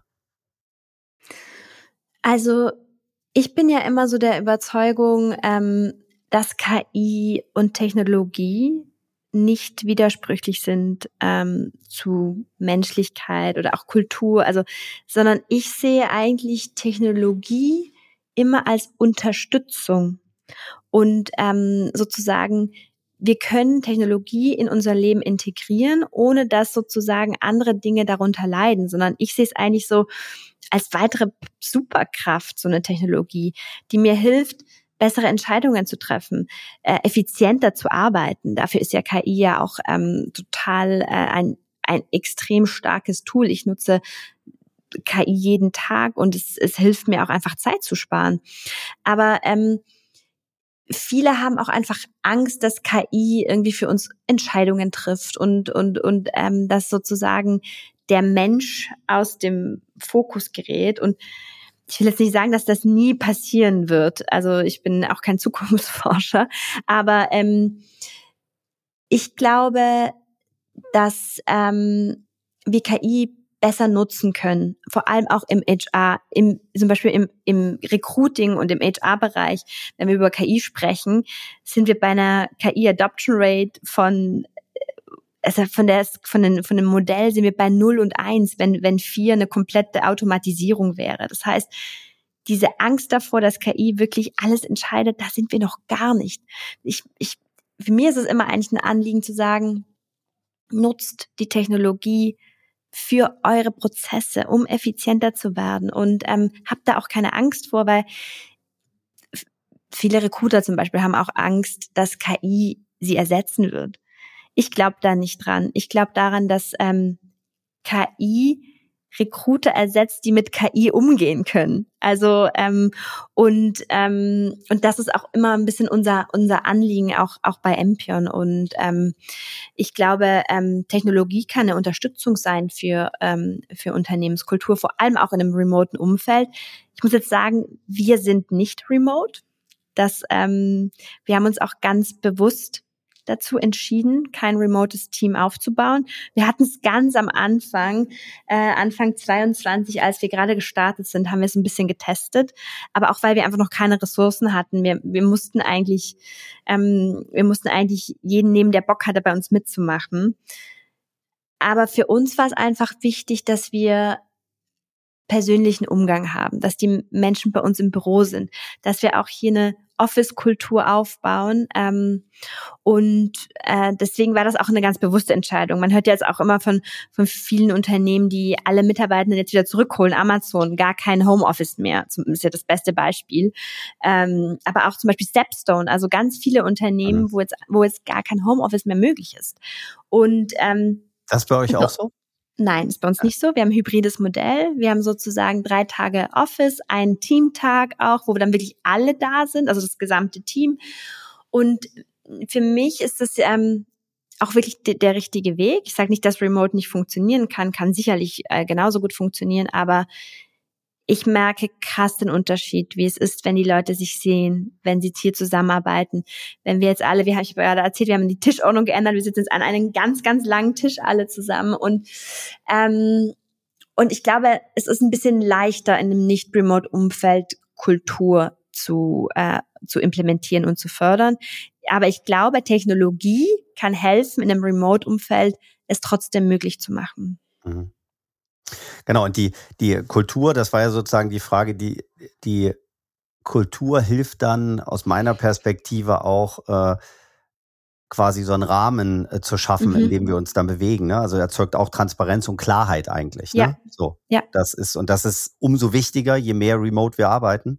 Also ich bin ja immer so der Überzeugung, dass KI und Technologie nicht widersprüchlich sind zu Menschlichkeit oder auch Kultur, also, sondern ich sehe eigentlich Technologie immer als Unterstützung und sozusagen wir können Technologie in unser Leben integrieren, ohne dass sozusagen andere Dinge darunter leiden, sondern ich sehe es eigentlich so als weitere Superkraft, so eine Technologie, die mir hilft, bessere Entscheidungen zu treffen, effizienter zu arbeiten. Dafür ist ja KI ja auch total ein extrem starkes Tool. Ich nutze KI jeden Tag und es hilft mir auch einfach Zeit zu sparen. Aber viele haben auch einfach Angst, dass KI irgendwie für uns Entscheidungen trifft und dass sozusagen der Mensch aus dem Fokus gerät. Und ich will jetzt nicht sagen, dass das nie passieren wird. Also ich bin auch kein Zukunftsforscher, aber ich glaube, dass wir KI besser nutzen können, vor allem auch im HR, zum Beispiel im Recruiting und im HR-Bereich. Wenn wir über KI sprechen, sind wir bei einer KI-Adoption-Rate von dem Modell sind wir bei 0 und 1, wenn 4 eine komplette Automatisierung wäre. Das heißt, diese Angst davor, dass KI wirklich alles entscheidet, da sind wir noch gar nicht. Für mich ist es immer eigentlich ein Anliegen zu sagen, nutzt die Technologie für eure Prozesse, um effizienter zu werden und habt da auch keine Angst vor, weil viele Recruiter zum Beispiel haben auch Angst, dass KI sie ersetzen wird. Ich glaube da nicht dran. Ich glaube daran, dass KI Recruiter ersetzt, die mit KI umgehen können. Also und das ist auch immer ein bisschen unser Anliegen auch bei Ampion. Und ich glaube, Technologie kann eine Unterstützung sein für Unternehmenskultur, vor allem auch in einem remoten Umfeld. Ich muss jetzt sagen, wir sind nicht remote. Wir haben uns auch ganz bewusst dazu entschieden, kein remotes Team aufzubauen. Wir hatten es ganz am Anfang 22, als wir gerade gestartet sind, haben wir es ein bisschen getestet, aber auch weil wir einfach noch keine Ressourcen hatten. Wir mussten eigentlich jeden nehmen, der Bock hatte, bei uns mitzumachen. Aber für uns war es einfach wichtig, dass wir persönlichen Umgang haben, dass die Menschen bei uns im Büro sind, dass wir auch hier eine Office-Kultur aufbauen und deswegen war das auch eine ganz bewusste Entscheidung. Man hört ja jetzt auch immer von vielen Unternehmen, die alle Mitarbeitenden jetzt wieder zurückholen. Amazon, gar kein Homeoffice mehr, ist ja das beste Beispiel. Aber auch zum Beispiel Stepstone, also ganz viele Unternehmen, wo jetzt gar kein Homeoffice mehr möglich ist. Und das ist bei euch auch so? Nein, ist bei uns nicht so. Wir haben ein hybrides Modell. Wir haben sozusagen 3 Tage Office, einen Teamtag auch, wo wir dann wirklich alle da sind, also das gesamte Team. Und für mich ist das auch wirklich der richtige Weg. Ich sage nicht, dass Remote nicht funktionieren kann sicherlich genauso gut funktionieren, aber ich merke krass den Unterschied, wie es ist, wenn die Leute sich sehen, wenn sie hier zusammenarbeiten. Wenn wir jetzt alle, ich habe gerade erzählt, wir haben die Tischordnung geändert, wir sitzen jetzt an einem ganz, ganz langen Tisch alle zusammen und ich glaube, es ist ein bisschen leichter in einem Nicht-Remote-Umfeld Kultur zu implementieren und zu fördern. Aber ich glaube, Technologie kann helfen, in einem Remote-Umfeld es trotzdem möglich zu machen. Mhm. Genau, und die Kultur, das war ja sozusagen die Frage, die Kultur hilft dann aus meiner Perspektive auch quasi so einen Rahmen zu schaffen, in dem wir uns dann bewegen. Ne? Also erzeugt auch Transparenz und Klarheit eigentlich. Ne? Ja. So, ja. Das ist umso wichtiger, je mehr remote wir arbeiten,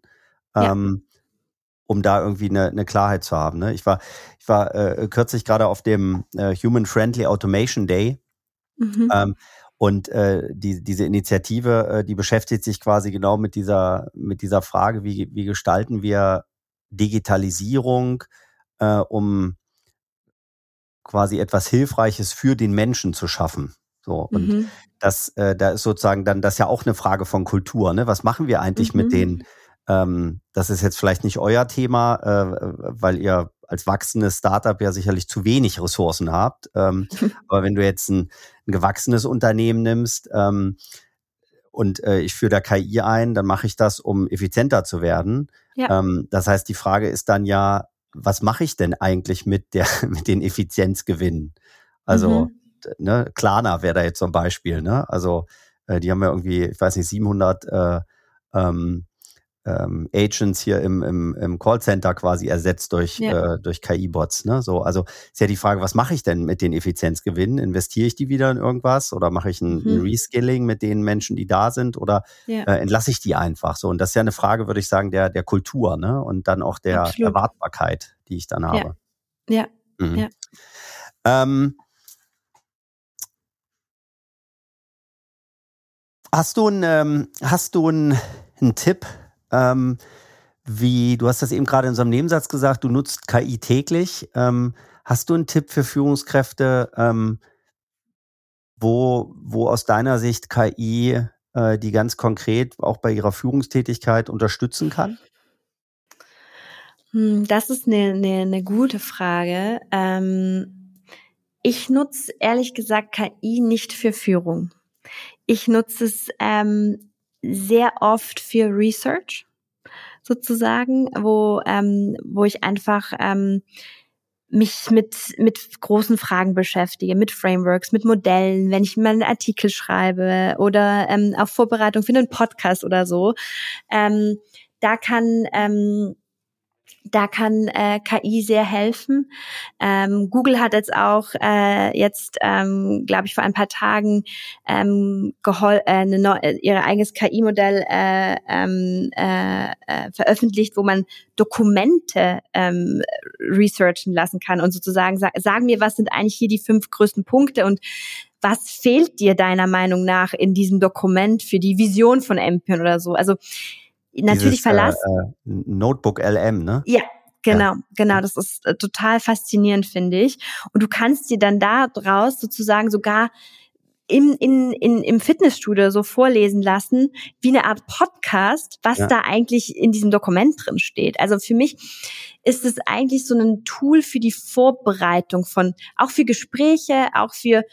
um da irgendwie eine Klarheit zu haben. Ne? Ich war kürzlich gerade auf dem Human Friendly Automation Day. Und diese Initiative, die beschäftigt sich quasi genau mit dieser Frage, wie gestalten wir Digitalisierung, um quasi etwas Hilfreiches für den Menschen zu schaffen. So, und da ist sozusagen dann das ja auch eine Frage von Kultur. Ne? Was machen wir eigentlich mit den, das ist jetzt vielleicht nicht euer Thema, weil ihr als wachsendes Startup ja sicherlich zu wenig Ressourcen habt. Aber wenn du jetzt ein gewachsenes Unternehmen nimmst und ich führe da KI ein, dann mache ich das, um effizienter zu werden. Ja. Das heißt, die Frage ist dann ja, was mache ich denn eigentlich mit den Effizienzgewinnen? Also ne, Klarna wäre da jetzt so ein Beispiel. Ne? Also die haben ja irgendwie, ich weiß nicht, 700 Agents hier im Callcenter quasi ersetzt durch KI-Bots. Ne? So, also ist ja die Frage, was mache ich denn mit den Effizienzgewinnen? Investiere ich die wieder in irgendwas oder mache ich ein Reskilling mit den Menschen, die da sind oder entlasse ich die einfach? So, und das ist ja eine Frage, würde ich sagen, der Kultur, ne? Und dann auch der Erwartbarkeit, die ich dann habe. Ja. Hast du einen Tipp, du hast das eben gerade in so einem Nebensatz gesagt, du nutzt KI täglich. Hast du einen Tipp für Führungskräfte, wo aus deiner Sicht KI die ganz konkret auch bei ihrer Führungstätigkeit unterstützen kann? Das ist eine gute Frage. Ich nutze ehrlich gesagt KI nicht für Führung. Ich nutze es sehr oft für Research sozusagen, wo ich einfach mich mit großen Fragen beschäftige, mit Frameworks, mit Modellen, wenn ich mal einen Artikel schreibe oder auf Vorbereitung für einen Podcast oder so. Da kann KI sehr helfen. Google hat jetzt auch glaube ich, vor ein paar Tagen ihr eigenes KI-Modell veröffentlicht, wo man Dokumente researchen lassen kann und sozusagen sagen mir, was sind eigentlich hier die 5 größten Punkte und was fehlt dir deiner Meinung nach in diesem Dokument für die Vision von Ampion oder so. Also natürlich Notebook LM, ne? Ja, genau. Das ist total faszinierend, finde ich. Und du kannst dir dann da draus sozusagen sogar im Fitnessstudio so vorlesen lassen, wie eine Art Podcast, was da eigentlich in diesem Dokument drin steht. Also für mich ist es eigentlich so ein Tool für die Vorbereitung auch für Gespräche, auch für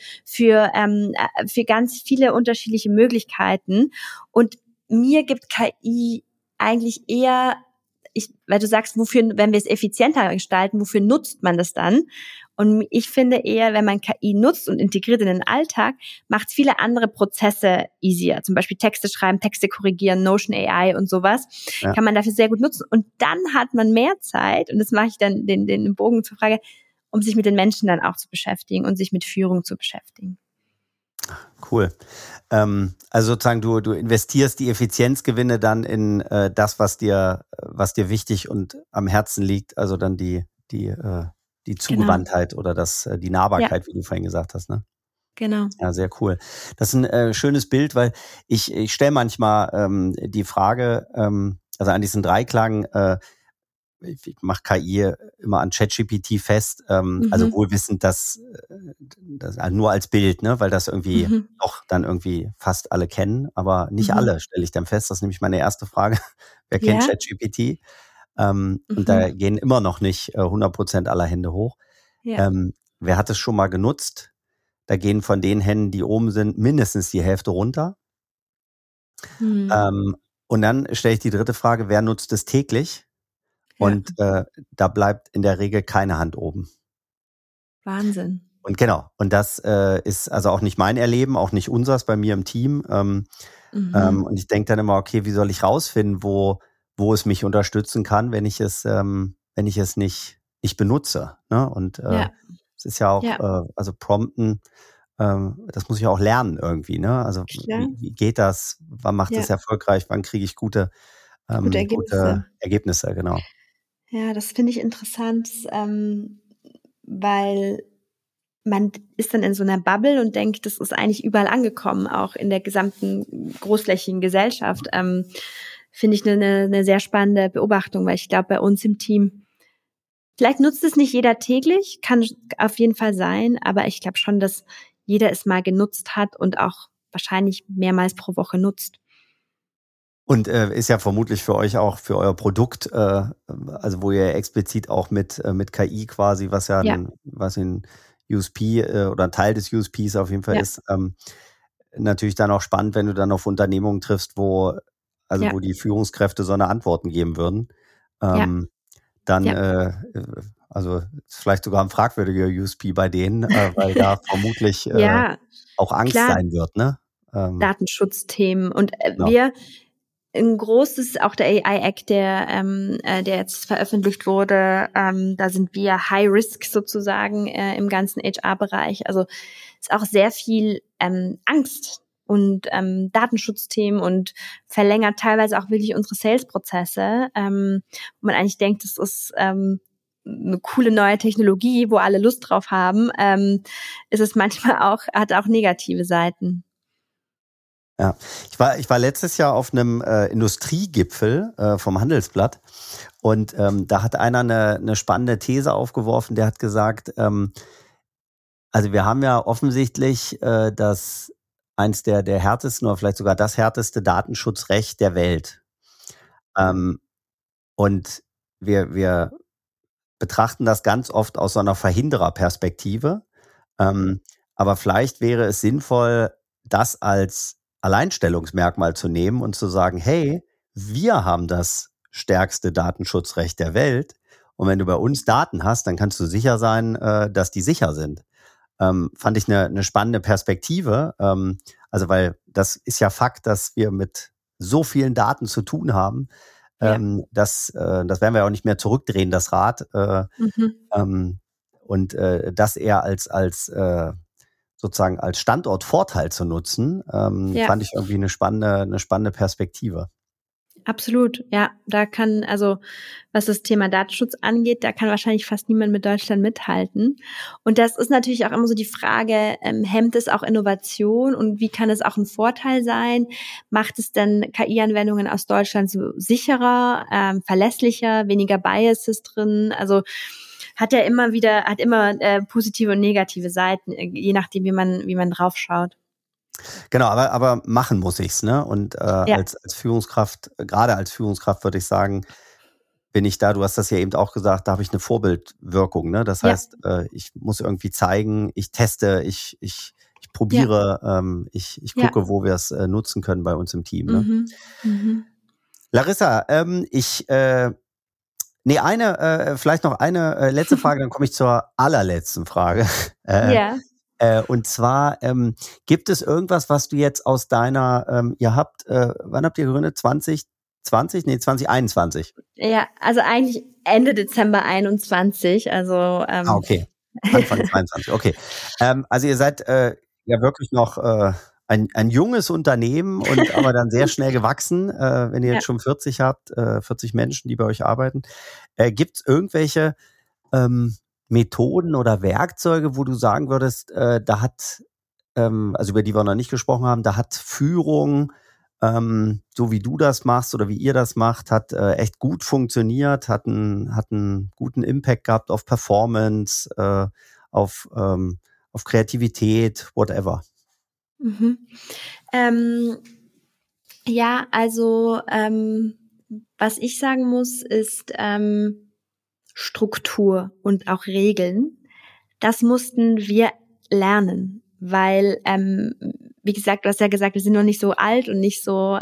ganz viele unterschiedliche Möglichkeiten. Und mir gibt KI eigentlich eher, weil du sagst, wenn wir es effizienter gestalten, wofür nutzt man das dann? Und ich finde eher, wenn man KI nutzt und integriert in den Alltag, macht es viele andere Prozesse easier. Zum Beispiel Texte schreiben, Texte korrigieren, Notion AI und sowas. Ja. Kann man dafür sehr gut nutzen. Und dann hat man mehr Zeit, und das mache ich dann den Bogen zur Frage, um sich mit den Menschen dann auch zu beschäftigen und sich mit Führung zu beschäftigen. Cool. Also sozusagen du investierst die Effizienzgewinne dann in das, was dir wichtig und am Herzen liegt, also dann die Zugewandtheit oder die Nahbarkeit, wie du vorhin gesagt hast, ne? Genau. Ja, sehr cool. Das ist ein schönes Bild, weil ich stelle manchmal die Frage, also an diesen Dreiklang, ich mache KI immer an ChatGPT fest, also wohl wissend, dass nur als Bild, ne, weil das irgendwie auch dann irgendwie fast alle kennen, aber nicht alle, stelle ich dann fest. Das ist nämlich meine erste Frage. Wer kennt ChatGPT? Und da gehen immer noch nicht 100% aller Hände hoch. Ja. Wer hat es schon mal genutzt? Da gehen von den Händen, die oben sind, mindestens die Hälfte runter. Und dann stelle ich die dritte Frage, wer nutzt es täglich? Und da bleibt in der Regel keine Hand oben. Wahnsinn. Und genau, und das ist also auch nicht mein Erleben, auch nicht unseres bei mir im Team. Und ich denke dann immer, okay, wie soll ich rausfinden, wo es mich unterstützen kann, wenn ich es nicht benutze. Ne? Und es ist ja auch, also Prompten, das muss ich auch lernen irgendwie. Ne? Also wie geht das? Wann macht es erfolgreich? Wann kriege ich gute Ergebnisse? Genau. Ja, das finde ich interessant, weil man ist dann in so einer Bubble und denkt, das ist eigentlich überall angekommen, auch in der gesamten großflächigen Gesellschaft. Finde ich eine sehr spannende Beobachtung, weil ich glaube, bei uns im Team, vielleicht nutzt es nicht jeder täglich, kann auf jeden Fall sein, aber ich glaube schon, dass jeder es mal genutzt hat und auch wahrscheinlich mehrmals pro Woche nutzt. Und ist ja vermutlich für euch auch für euer Produkt, also wo ihr explizit auch mit KI quasi, was ein USP oder ein Teil des USPs auf jeden Fall ist, natürlich dann auch spannend, wenn du dann auf Unternehmungen triffst, wo die Führungskräfte so eine Antworten geben würden. Also vielleicht sogar ein fragwürdiger USP bei denen, weil da vermutlich auch Angst sein wird, ne? Datenschutzthemen. Und wir ein großes, auch der AI-Act, der jetzt veröffentlicht wurde, da sind wir High Risk sozusagen im ganzen HR-Bereich. Also ist auch sehr viel Angst und Datenschutzthemen und verlängert teilweise auch wirklich unsere Sales-Prozesse, wo man eigentlich denkt, das ist eine coole neue Technologie, wo alle Lust drauf haben, ist es manchmal auch, hat auch negative Seiten. Ja, ich war letztes Jahr auf einem Industriegipfel vom Handelsblatt und da hat einer eine spannende These aufgeworfen, der hat gesagt, also wir haben ja offensichtlich das eins der härtesten oder vielleicht sogar das härteste Datenschutzrecht der Welt. Und wir betrachten das ganz oft aus so einer Verhindererperspektive. Aber vielleicht wäre es sinnvoll, das als Alleinstellungsmerkmal zu nehmen und zu sagen, hey, wir haben das stärkste Datenschutzrecht der Welt. Und wenn du bei uns Daten hast, dann kannst du sicher sein, dass die sicher sind. Fand ich eine spannende Perspektive. Also weil das ist ja Fakt, dass wir mit so vielen Daten zu tun haben. Ja. Das werden wir auch nicht mehr zurückdrehen, das Rad. Und das eher als sozusagen als Standortvorteil zu nutzen, fand ich irgendwie eine spannende Perspektive. Absolut, ja. Da kann, also was das Thema Datenschutz angeht, da kann wahrscheinlich fast niemand mit Deutschland mithalten. Und das ist natürlich auch immer so die Frage, hemmt es auch Innovation und wie kann es auch ein Vorteil sein? Macht es denn KI-Anwendungen aus Deutschland so sicherer, verlässlicher, weniger Biases drin? Also hat immer positive und negative Seiten, je nachdem, wie man drauf schaut. Genau, aber machen muss ich's, ne? Und als Führungskraft, gerade als Führungskraft würde ich sagen, bin ich da, du hast das ja eben auch gesagt, da habe ich eine Vorbildwirkung, ne? Das heißt, ich muss irgendwie zeigen, ich teste, ich probiere, ich gucke, wo wir es nutzen können bei uns im Team, ne? Larissa, vielleicht noch eine letzte Frage, dann komme ich zur allerletzten Frage. Und zwar, gibt es irgendwas, was du jetzt aus deiner, wann habt ihr gegründet? 2021. Ja, also eigentlich Ende Dezember 21, also okay. Anfang 22, okay. Also ihr seid ja wirklich noch ein junges Unternehmen und aber dann sehr schnell gewachsen, wenn ihr jetzt schon 40 habt, 40 Menschen, die bei euch arbeiten. Gibt es irgendwelche Methoden oder Werkzeuge, wo du sagen würdest, da hat, also über die wir noch nicht gesprochen haben, da hat Führung, so wie du das machst oder wie ihr das macht, hat echt gut funktioniert, hat einen guten Impact gehabt auf Performance, auf Kreativität, whatever. Ja, also was ich sagen muss, ist Struktur und auch Regeln. Das mussten wir lernen, weil, wie gesagt, du hast ja gesagt, wir sind noch nicht so alt und nicht so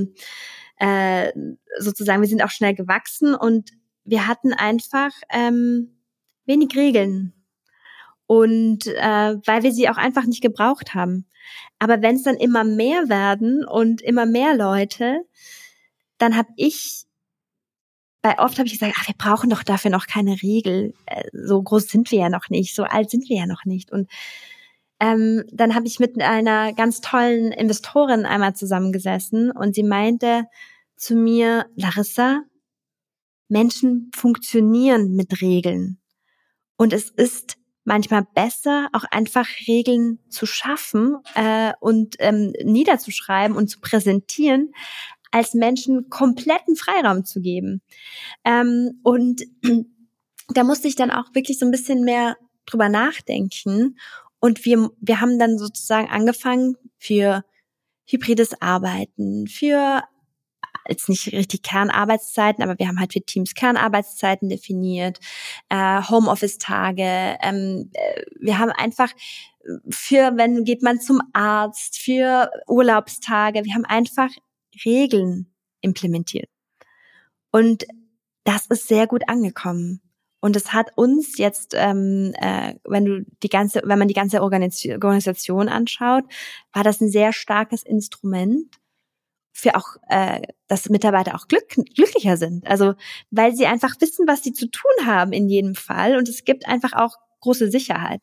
sozusagen, wir sind auch schnell gewachsen und wir hatten einfach wenig Regeln. Und weil wir sie auch einfach nicht gebraucht haben. Aber wenn es dann immer mehr werden und immer mehr Leute, dann oft habe ich gesagt, wir brauchen doch dafür noch keine Regel. So groß sind wir ja noch nicht, so alt sind wir ja noch nicht. Und dann habe ich mit einer ganz tollen Investorin einmal zusammengesessen und sie meinte zu mir, Larissa, Menschen funktionieren mit Regeln. Und es ist manchmal besser, auch einfach Regeln zu schaffen und niederzuschreiben und zu präsentieren, als Menschen kompletten Freiraum zu geben. Und da musste ich dann auch wirklich so ein bisschen mehr drüber nachdenken. Und wir haben dann sozusagen angefangen für hybrides Arbeiten, für jetzt nicht richtig Kernarbeitszeiten, aber wir haben halt für Teams Kernarbeitszeiten definiert, Homeoffice-Tage. Wir haben einfach wenn geht man zum Arzt, für Urlaubstage. Wir haben einfach Regeln implementiert. Und das ist sehr gut angekommen. Und es hat uns jetzt, wenn man die ganze Organisation anschaut, war das ein sehr starkes Instrument für auch, dass Mitarbeiter auch glücklicher sind. Also weil sie einfach wissen, was sie zu tun haben in jedem Fall und es gibt einfach auch große Sicherheit.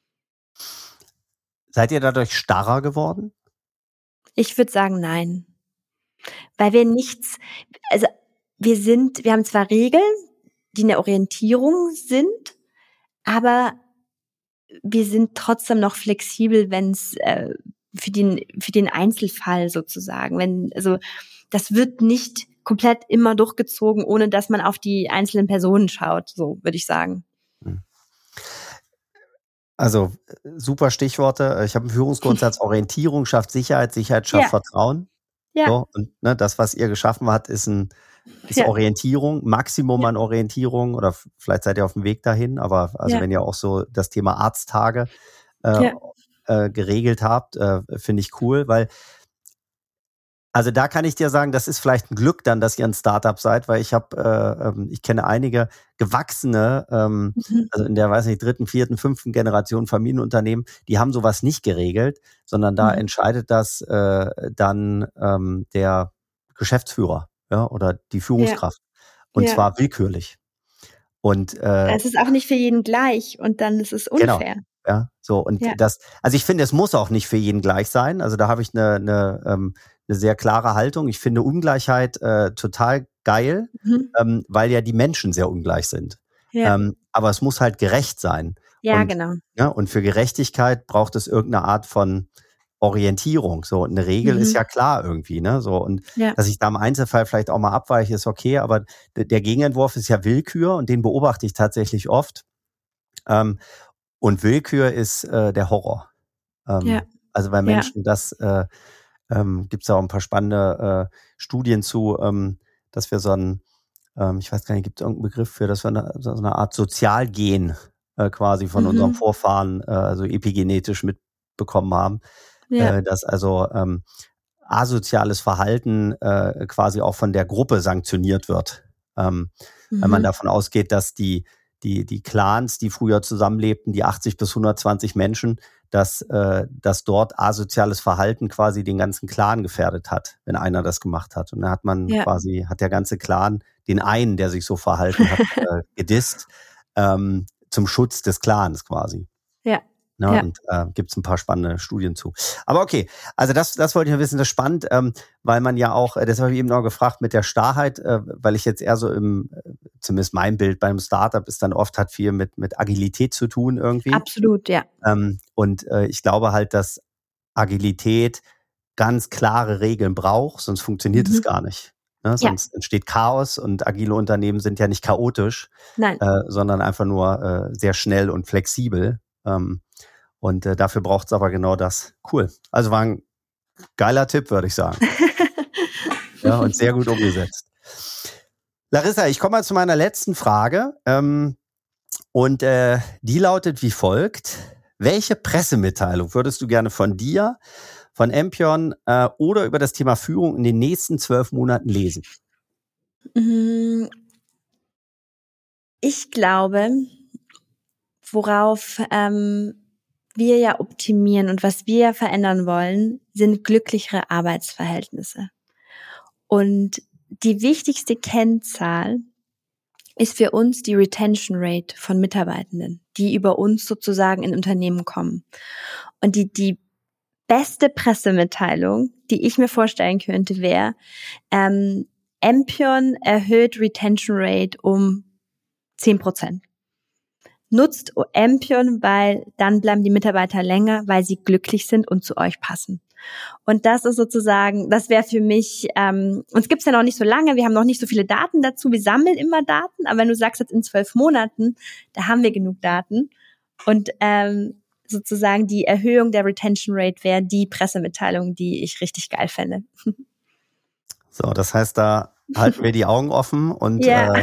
Seid ihr dadurch starrer geworden? Ich würde sagen, nein. Weil wir also wir haben zwar Regeln, die eine Orientierung sind, aber wir sind trotzdem noch flexibel, wenn es für den Einzelfall sozusagen, also das wird nicht komplett immer durchgezogen, ohne dass man auf die einzelnen Personen schaut, so würde ich sagen. Also super Stichworte. Ich habe einen Führungsgrundsatz: Orientierung schafft Sicherheit, Sicherheit schafft Vertrauen. Ja. So, und das, was ihr geschaffen habt, ist Orientierung, Maximum an Orientierung, oder vielleicht seid ihr auf dem Weg dahin, aber wenn ihr auch so das Thema Arzttage geregelt habt, finde ich cool, weil also da kann ich dir sagen, das ist vielleicht ein Glück dann, dass ihr ein Startup seid, weil ich kenne einige gewachsene, also in der, weiß nicht, 3., 4., 5. Generation Familienunternehmen, die haben sowas nicht geregelt, sondern da entscheidet das dann der Geschäftsführer, oder die Führungskraft. Und zwar willkürlich. Und es ist auch nicht für jeden gleich und dann ist es unfair. Genau. Ja, so, und also ich finde, es muss auch nicht für jeden gleich sein. Also da habe ich eine sehr klare Haltung. Ich finde Ungleichheit total geil, weil ja die Menschen sehr ungleich sind. Ja. Aber es muss halt gerecht sein. Ja, genau. Ja, und für Gerechtigkeit braucht es irgendeine Art von Orientierung. So, eine Regel ist ja klar irgendwie, ne? So, und dass ich da im Einzelfall vielleicht auch mal abweiche, ist okay, aber der Gegenentwurf ist ja Willkür und den beobachte ich tatsächlich oft. Und Willkür ist der Horror. Also bei Menschen, das gibt es auch ein paar spannende Studien zu, dass wir so ein, ich weiß gar nicht, gibt es irgendeinen Begriff für, dass wir so eine Art Sozialgen quasi von unseren Vorfahren, also epigenetisch mitbekommen haben, dass also asoziales Verhalten quasi auch von der Gruppe sanktioniert wird. Weil man davon ausgeht, dass die Clans, die früher zusammenlebten, die 80 bis 120 Menschen, dass dort asoziales Verhalten quasi den ganzen Clan gefährdet hat, wenn einer das gemacht hat. Und dann hat man hat der ganze Clan den einen, der sich so verhalten hat, gedisst, zum Schutz des Clans quasi. Ja. Und gibt es ein paar spannende Studien zu. Aber okay, also das wollte ich ja wissen, das ist spannend, weil man ja auch, das habe ich eben noch gefragt mit der Starrheit, weil ich jetzt eher so zumindest mein Bild beim Startup ist dann oft, hat viel mit Agilität zu tun irgendwie. Absolut, ja. Und ich glaube halt, dass Agilität ganz klare Regeln braucht, sonst funktioniert es gar nicht. Ne? Sonst entsteht Chaos und agile Unternehmen sind ja nicht chaotisch, sondern einfach nur sehr schnell und flexibel. Und dafür braucht es aber genau das. Cool. Also war ein geiler Tipp, würde ich sagen. Und sehr gut umgesetzt. Larissa, ich komme mal zu meiner letzten Frage. Und die lautet wie folgt. Welche Pressemitteilung würdest du gerne von dir, von Ampion oder über das Thema Führung in den nächsten 12 Monaten lesen? Ich glaube, worauf wir ja optimieren und was wir ja verändern wollen, sind glücklichere Arbeitsverhältnisse. Und die wichtigste Kennzahl ist für uns die Retention Rate von Mitarbeitenden, die über uns sozusagen in Unternehmen kommen. Und die beste Pressemitteilung, die ich mir vorstellen könnte, wäre, Ampion erhöht Retention Rate um 10%. Nutzt Ampion, weil dann bleiben die Mitarbeiter länger, weil sie glücklich sind und zu euch passen. Und das ist sozusagen, das wäre für mich, uns gibt's ja noch nicht so lange, wir haben noch nicht so viele Daten dazu, wir sammeln immer Daten, aber wenn du sagst jetzt in 12 Monaten, da haben wir genug Daten. Und sozusagen die Erhöhung der Retention Rate wäre die Pressemitteilung, die ich richtig geil fände. So, das heißt, da halten wir die Augen offen und ihr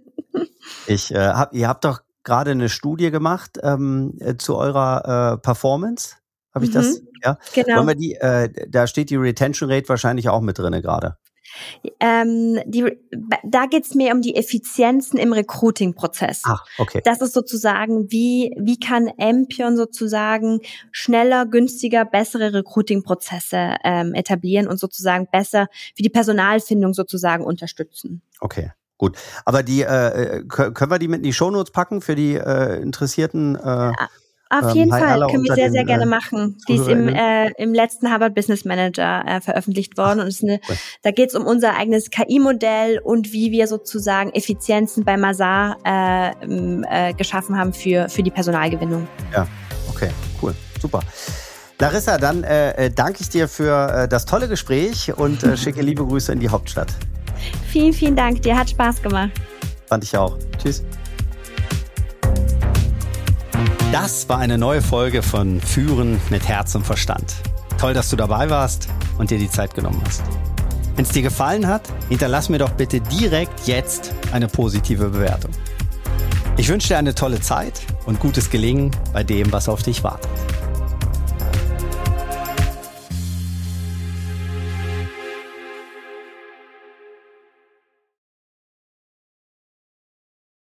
habt doch gerade eine Studie gemacht zu eurer Performance. Habe ich das? Ja. Genau. Wollen wir da steht die Retention Rate wahrscheinlich auch mit drinne gerade. Da geht's mehr um die Effizienzen im Recruiting-Prozess. Ach, okay. Das ist sozusagen, wie kann Ampion sozusagen schneller, günstiger, bessere Recruiting-Prozesse etablieren und sozusagen besser für die Personalfindung sozusagen unterstützen. Okay, gut. Aber die können wir die mit in die Shownotes packen für die Interessierten? Auf jeden Fall, können wir sehr, sehr gerne machen. Die ist im letzten Harvard Business Manager veröffentlicht worden. Und ist da geht es um unser eigenes KI-Modell und wie wir sozusagen Effizienzen bei Mazar geschaffen haben für die Personalgewinnung. Ja, okay, cool, super. Larissa, dann danke ich dir für das tolle Gespräch und schicke liebe Grüße in die Hauptstadt. Vielen, vielen Dank dir, hat Spaß gemacht. Fand ich auch. Tschüss. Das war eine neue Folge von Führen mit Herz und Verstand. Toll, dass du dabei warst und dir die Zeit genommen hast. Wenn es dir gefallen hat, hinterlass mir doch bitte direkt jetzt eine positive Bewertung. Ich wünsche dir eine tolle Zeit und gutes Gelingen bei dem, was auf dich wartet.